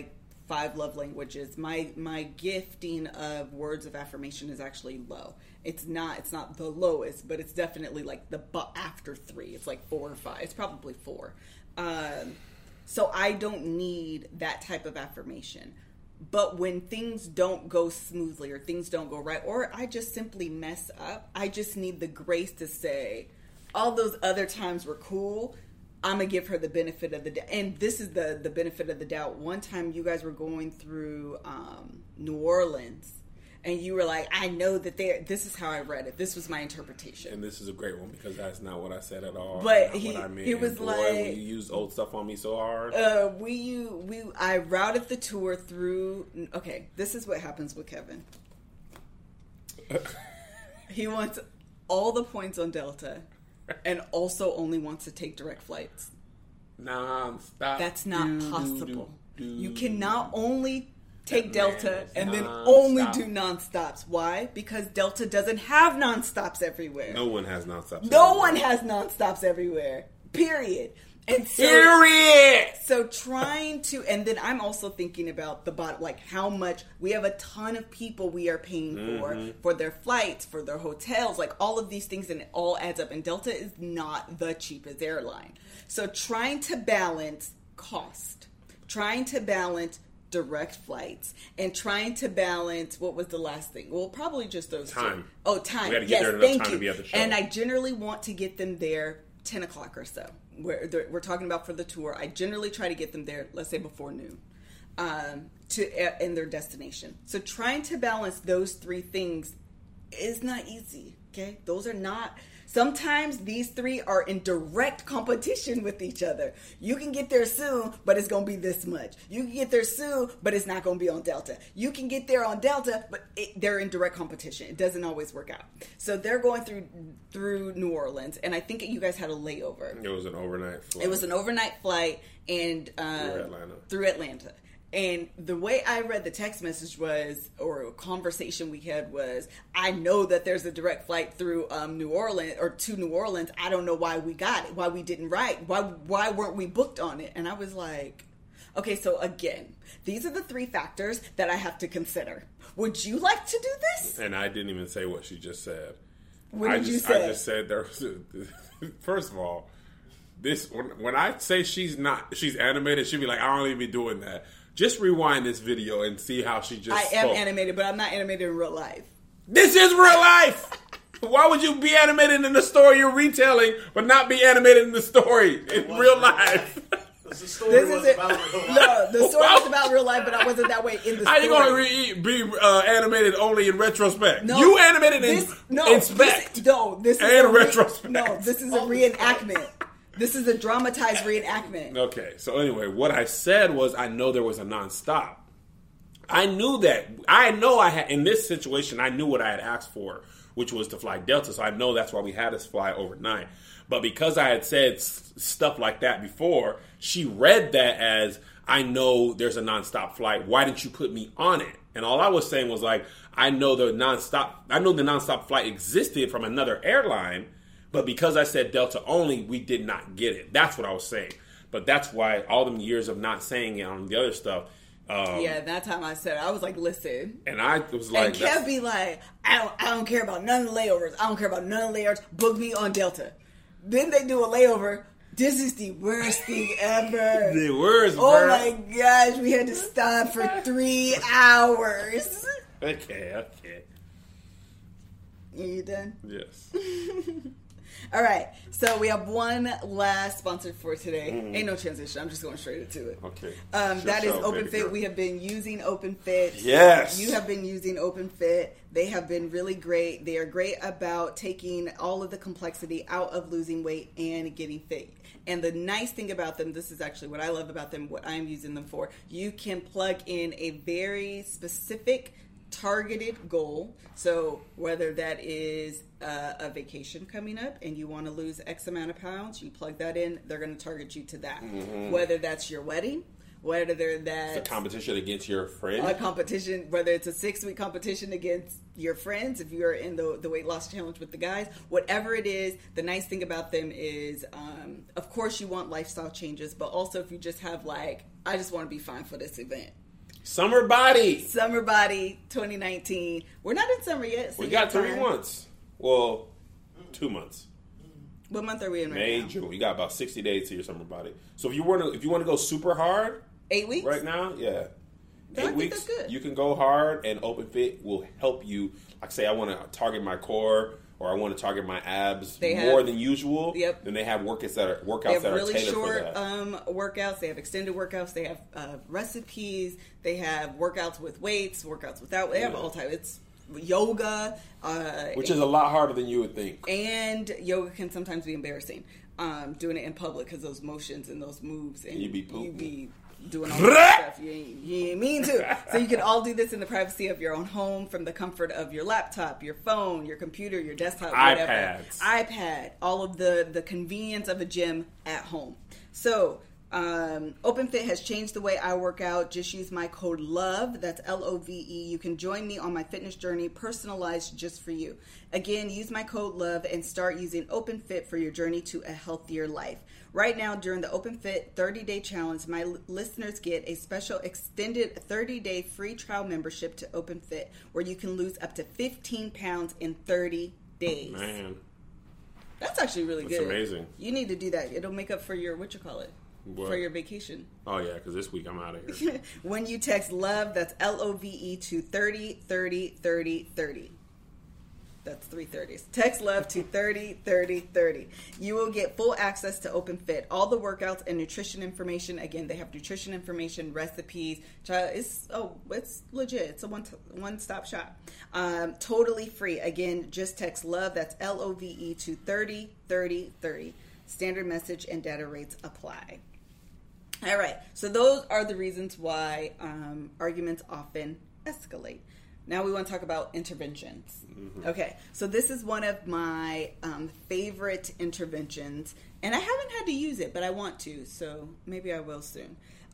5 love languages. My gifting of words of affirmation is actually low. It's not the lowest, but it's definitely like the after 3. It's like 4 or 5. It's probably 4. So I don't need that type of affirmation. But when things don't go smoothly or things don't go right, or I just simply mess up, I just need the grace to say, all those other times were cool. I'm going to give her the benefit of the doubt. And this is the benefit of the doubt. One time you guys were going through New Orleans, and you were like, I know that this is how I read it. This was my interpretation. And this is a great one because that's not what I said at all. But he was boy, like, you used old stuff on me so hard. I routed the tour through. Okay, this is what happens with Kevin. He wants all the points on Delta, and also only wants to take direct flights. Non-stop. That's not possible. You cannot only take That man Delta is and then non-stop. only do non-stops. Why? Because Delta doesn't have non-stops everywhere. No one has non-stops. No one has non-stops everywhere. Period. And so, Period. So trying to, and then I'm also thinking about the bottom, like how much we have a ton of people we are paying for their flights, for their hotels, like all of these things, and it all adds up. And Delta is not the cheapest airline. So trying to balance cost, trying to balance direct flights, and trying to balance, what was the last thing? Well, probably just those Time. two. Oh, time. We gotta get Yes, there enough thank time you. to be at the show. And I generally want to get them there 10 o'clock or so. We're talking about for the tour. I generally try to get them there, let's say before noon, in their destination. So trying to balance those 3 things is not easy. Okay, those are not. Sometimes these 3 are in direct competition with each other. You can get there soon, but it's going to be this much. You can get there soon, but it's not going to be on Delta. You can get there on Delta, but they're in direct competition. It doesn't always work out. So they're going through New Orleans, and I think you guys had a layover. It was an overnight flight. It was an overnight flight and through Atlanta. And the way I read the text message was, or a conversation we had was, I know that there's a direct flight through New Orleans or to New Orleans. I don't know why we got it, why we didn't write, why weren't we booked on it? And I was like, okay, so again, these are the 3 factors that I have to consider. Would you like to do this? And I didn't even say what she just said. What did you say? I just said there was. First of all, this when I say she's animated, she'd be like, I don't even be doing that. Just rewind this video and see how she just I am animated, but I'm not animated in real life. This is real life! Why would you be animated in the story you're retelling, but not be animated in the story in real life? The story was about real life. No, the story was about real life, but I wasn't that way in the story. How you going to be animated only in retrospect? No, you animated in spec. This is and retrospect. No, this is a reenactment. This is a dramatized reenactment. Okay, so anyway, what I said was I know there was a nonstop. I knew that. I know I had, in this situation, I knew what I had asked for, which was to fly Delta, so I know that's why we had us fly overnight. But because I had said stuff like that before, she read that as, I know there's a nonstop flight. Why didn't you put me on it? And all I was saying was like, I know the nonstop flight existed from another airline, but because I said Delta only, we did not get it. That's what I was saying. But that's why all them years of not saying it on the other stuff. That time I said it, I was like, listen. And I was like... And Kev be like, I don't care about none of the layovers. I don't care about none of the layovers. Book me on Delta. Then they do a layover. This is the worst thing ever. The worst, Oh my gosh, we had to stop for 3 hours. Okay. You done? Yes. All right, so we have one last sponsor for today. Ain't no transition. I'm just going straight into it. Okay. That is OpenFit. We have been using OpenFit. Yes. You have been using OpenFit. They have been really great. They are great about taking all of the complexity out of losing weight and getting fit. And the nice thing about them, this is actually what I love about them, what I'm using them for, you can plug in a very specific targeted goal. So whether that is a vacation coming up and you want to lose X amount of pounds, you plug that in, they're going to target you to that. Whether that's your wedding, whether that's a competition against your friend, a competition, whether it's a 6-week competition against your friends, if you're in the weight loss challenge with the guys, whatever it is, the nice thing about them is, of course you want lifestyle changes, but also if you just have like, I just want to be fine for this event. Summer body. Summer Body 2019. We're not in summer yet. So We you got 3 time. months. Well, 2 months. What month are we in right May, now? June. You got about 60 days to your summer body. So if you want to go super hard 8 weeks? right now, yeah. I 8 think weeks, that's good. you can go hard, and Open Fit will help you. Like, say I want to target my core, or I want to target my abs more than usual. Yep. Then they have workouts that are They have really tailored short for that. workouts. They have extended workouts. They have recipes. They have workouts with weights, workouts without. They have all types. It's yoga. Which is a lot harder than you would think. And yoga can sometimes be embarrassing. Doing it in public because those motions and those moves. And you be pooping. You be doing all that stuff. You ain't mean to. So you can all do this in the privacy of your own home from the comfort of your laptop, your phone, your computer, your desktop, whatever. iPad. All of the convenience of a gym at home. So OpenFit has changed the way I work out. Just use my code LOVE, that's LOVE. You can join me on my fitness journey, personalized just for you. Again, use my code LOVE and start using OpenFit for your journey to a healthier life. Right now, during the OpenFit 30-day challenge, my listeners get a special extended 30-day free trial membership to OpenFit, where you can lose up to 15 pounds in 30 days. Man, That's actually really good. That's amazing. You need to do that. It'll make up for your, What? for your vacation. Oh, yeah, because this week I'm out of here. When you text LOVE, that's LOVE to 30 30 30 30. That's 3 30s. Text LOVE to 30 30 30. You will get full access to OpenFit, all the workouts and nutrition information. Again, they have nutrition information, recipes. It's legit. It's a one-stop shop. Totally free. Again, just text LOVE, that's LOVE to 30 30 30. Standard message and data rates apply. All right, so those are the reasons why arguments often escalate. Now we want to talk about interventions. Mm-hmm. Okay, so this is one of my favorite interventions, and I haven't had to use it, but I want to, so maybe I will soon.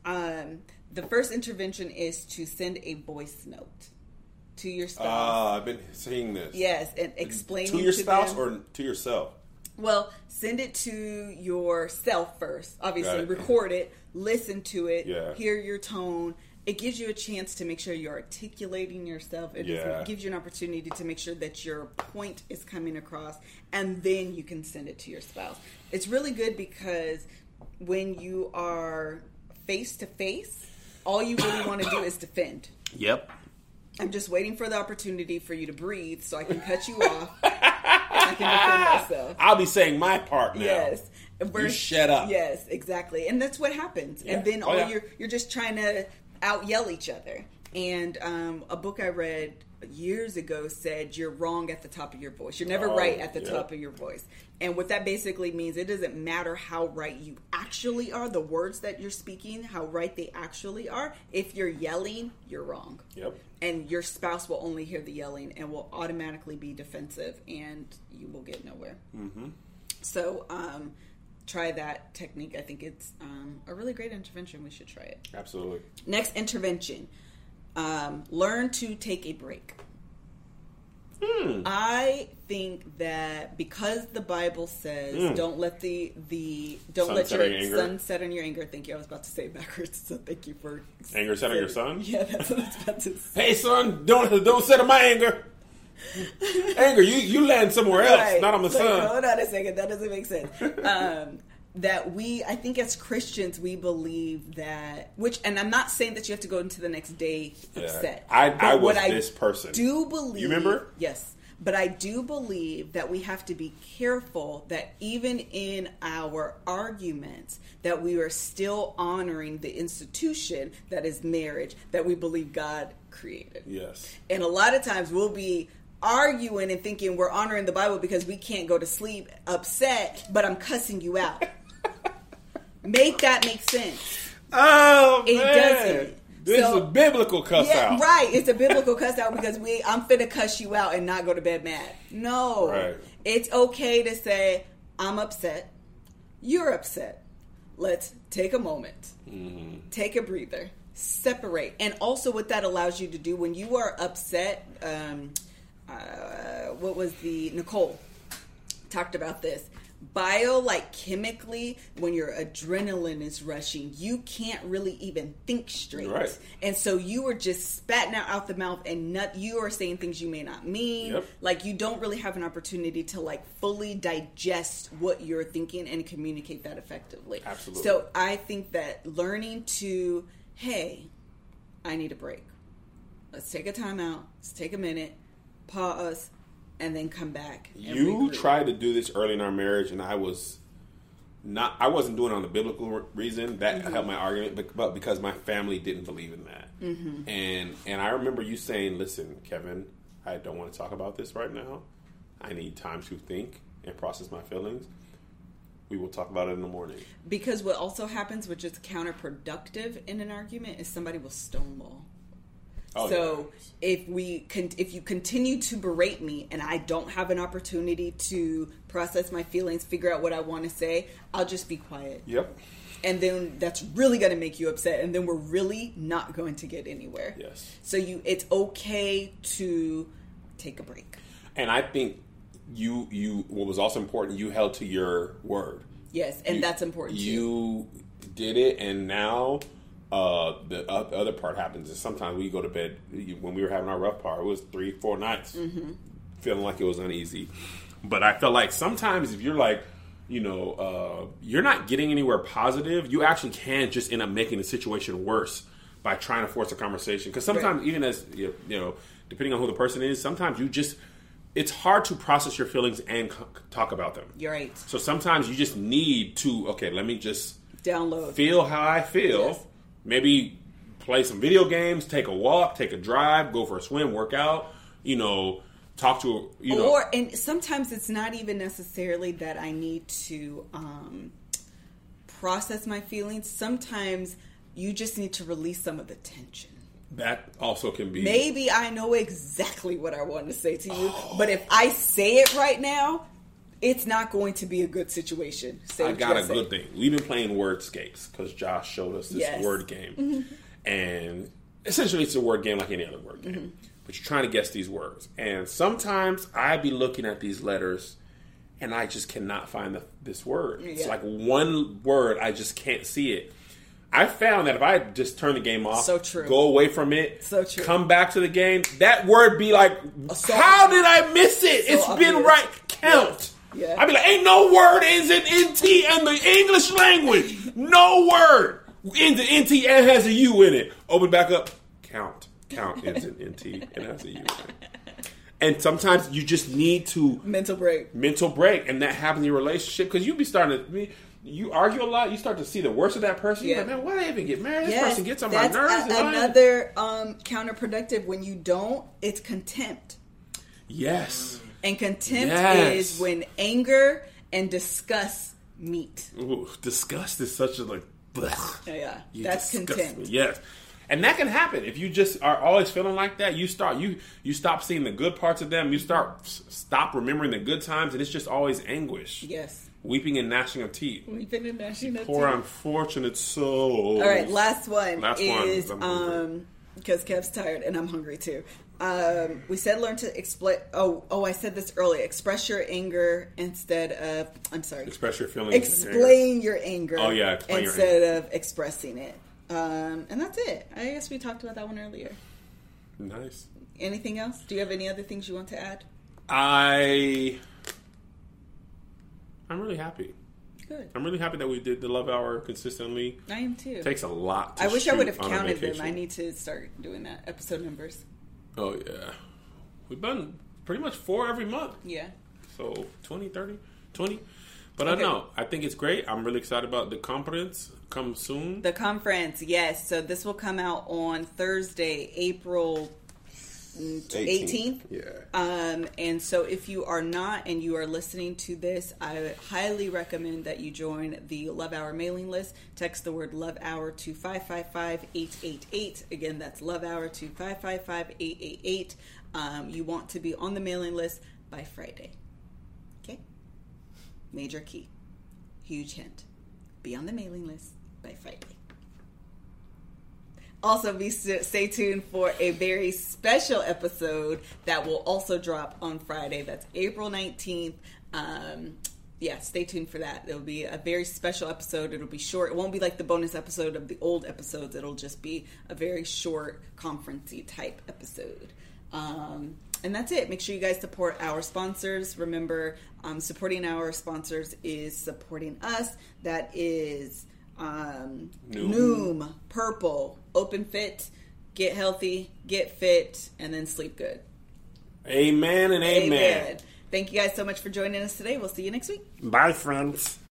The first intervention is to send a voice note to your spouse. I've been seeing this. Yes, and explaining to your spouse them, or to yourself. Well, send it to yourself first. Obviously, record it, listen to it, hear your tone. It gives you a chance to make sure you're articulating yourself. It gives you an opportunity to make sure that your point is coming across, and then you can send it to your spouse. It's really good because when you are face to face, all you really want to do is defend. Yep. I'm just waiting for the opportunity for you to breathe so I can cut you off. I can defend myself. I'll be saying my part now. Yes. You shut up. Yes, exactly. And that's what happens. Yeah. And then you're just trying to out yell each other. And a book I read years ago said you're wrong at the top of your voice. You're never right at the top of your voice. And what that basically means, it doesn't matter how right you actually are, the words that you're speaking, how right they actually are. If you're yelling, you're wrong. Yep. And your spouse will only hear the yelling and will automatically be defensive, and you will get nowhere. Mm-hmm. So try that technique. I think it's a really great intervention. We should try it. Absolutely. Next intervention. Learn to take a break. I think that because the Bible says don't let don't let your sun set on your anger. Thank you. I was about to say it backwards, so thank you for anger set on your son. Yeah, that's what I was about to say. Hey son, don't set on my anger. Anger, you land somewhere else, not on the sun. Hold on a second, that doesn't make sense. That I think as Christians, we believe that, and I'm not saying that you have to go into the next day upset. I was this person. Do believe, you remember? Yes. But I do believe that we have to be careful that even in our arguments, that we are still honoring the institution that is marriage, that we believe God created. Yes. And a lot of times we'll be arguing and thinking we're honoring the Bible because we can't go to sleep upset, but I'm cussing you out. Make that make sense. Oh, it man. Doesn't. This is a biblical cuss out. Right. It's a biblical cuss out because I'm finna cuss you out and not go to bed mad. No. Right. It's okay to say, I'm upset. You're upset. Let's take a moment. Mm-hmm. Take a breather. Separate. And also what that allows you to do when you are upset, Nicole talked about this. chemically, when your adrenaline is rushing, you can't really even think straight. Right. And so you are just spatting out the mouth, and you are saying things you may not mean. Yep. Like, you don't really have an opportunity to like fully digest what you're thinking and communicate that effectively. Absolutely. So I think that learning to, hey, I need a break. Let's take a time out. Let's take a minute, pause, and then come back. And You regroup. tried to do this early in our marriage, and I wasn't doing it on the biblical reason that helped my argument, but because my family didn't believe in that. And I remember you saying, "Listen, Kevin, I don't want to talk about this right now. I need time to think and process my feelings. We will talk about it in the morning." Because what also happens, which is counterproductive in an argument, is somebody will stonewall. Oh, So if you continue to berate me and I don't have an opportunity to process my feelings, figure out what I want to say, I'll just be quiet. Yep. And then that's really going to make you upset, and then we're really not going to get anywhere. Yes. So it's okay to take a break. And I think you what was also important, you held to your word. Yes, and that's important too. You did it, and now the other part happens is sometimes we go to bed. When we were having our rough part, it was 3-4 nights, feeling like it was uneasy. But I felt like sometimes if you're like, you're not getting anywhere positive, you actually can just end up making the situation worse by trying to force a conversation. Because sometimes, even as depending on who the person is, sometimes it's hard to process your feelings and talk about them. You're right. So sometimes you just need to, let me just Download. Feel how I feel. Yes. Maybe play some video games, take a walk, take a drive, go for a swim, work out, talk to, And sometimes it's not even necessarily that I need to process my feelings. Sometimes you just need to release some of the tension. That also can be. Maybe I know exactly what I want to say to you, but if I say it right now, it's not going to be a good situation. I got a good thing. We've been playing Wordscapes because Josh showed us this word game. And essentially it's a word game like any other word game. But you're trying to guess these words. And sometimes I'd be looking at these letters and I just cannot find this word. Yeah. It's like one word, I just can't see it. I found that if I just turn the game off, So true. go away from it, So true. come back to the game, that word be like, how did I miss it? It's been obvious. right. Count. Yeah. I'd be like, ain't no word ends in NT in the English language. No word ends in NT and has a U in it. Open back up. Count ends in NT and has a U in it. And sometimes you just need to mental break, and that happens in your relationship because you argue a lot. You start to see the worst of that person. You're like, man, why did I even get married? This person gets on my nerves. Another counterproductive. When you don't, it's contempt. Yes. And contempt is when anger and disgust meet. Ooh, disgust is such a blech. Yeah, You that's disgust contempt. me. Yes. And that can happen if you just are always feeling like that. You stop seeing the good parts of them. You stop remembering the good times, and it's just always anguish. Yes. Weeping and gnashing of teeth. Weeping and gnashing of Poor teeth. unfortunate souls. All right, last one is I'm hungry. because Kev's tired and I'm hungry too. We said learn to explain. Oh, I said this earlier. Express your anger instead of. I'm sorry. Express your feelings. Explain your anger. Oh yeah, explain your instead anger. of expressing it. And that's it. I guess we talked about that one earlier. Nice. Anything else? Do you have any other things you want to add? I'm really happy. Good. I'm really happy that we did the Love Hour consistently. I am too. It takes a lot to I wish I would have shoot on a counted them. vacation. I need to start doing that. Episode numbers. Oh, yeah. We've done pretty much 4 every month. Yeah. So 20, 30, 20. But Okay. I know. I think it's great. I'm really excited about the conference. Come soon. The conference, yes. So this will come out on Thursday, April 18th. Yeah. And so if you are not and you are listening to this, I highly recommend that you join the Love Hour mailing list. Text the word Love Hour to 555-888. Again, that's Love Hour to 555-888. You want to be on the mailing list by Friday. Okay? Major key. Huge hint. Be on the mailing list by Friday. Also, stay tuned for a very special episode that will also drop on Friday. That's April 19th. yeah, stay tuned for that. It'll be a very special episode. It'll be short. It won't be like the bonus episode of the old episodes. It'll just be a very short, conference-y type episode. And that's it. Make sure you guys support our sponsors. Remember, supporting our sponsors is supporting us. That is Noom, Purple, Open Fit, Get Healthy, Get Fit, and then Sleep Good. Amen and amen. Thank you guys so much for joining us today. We'll see you next week. Bye, friends.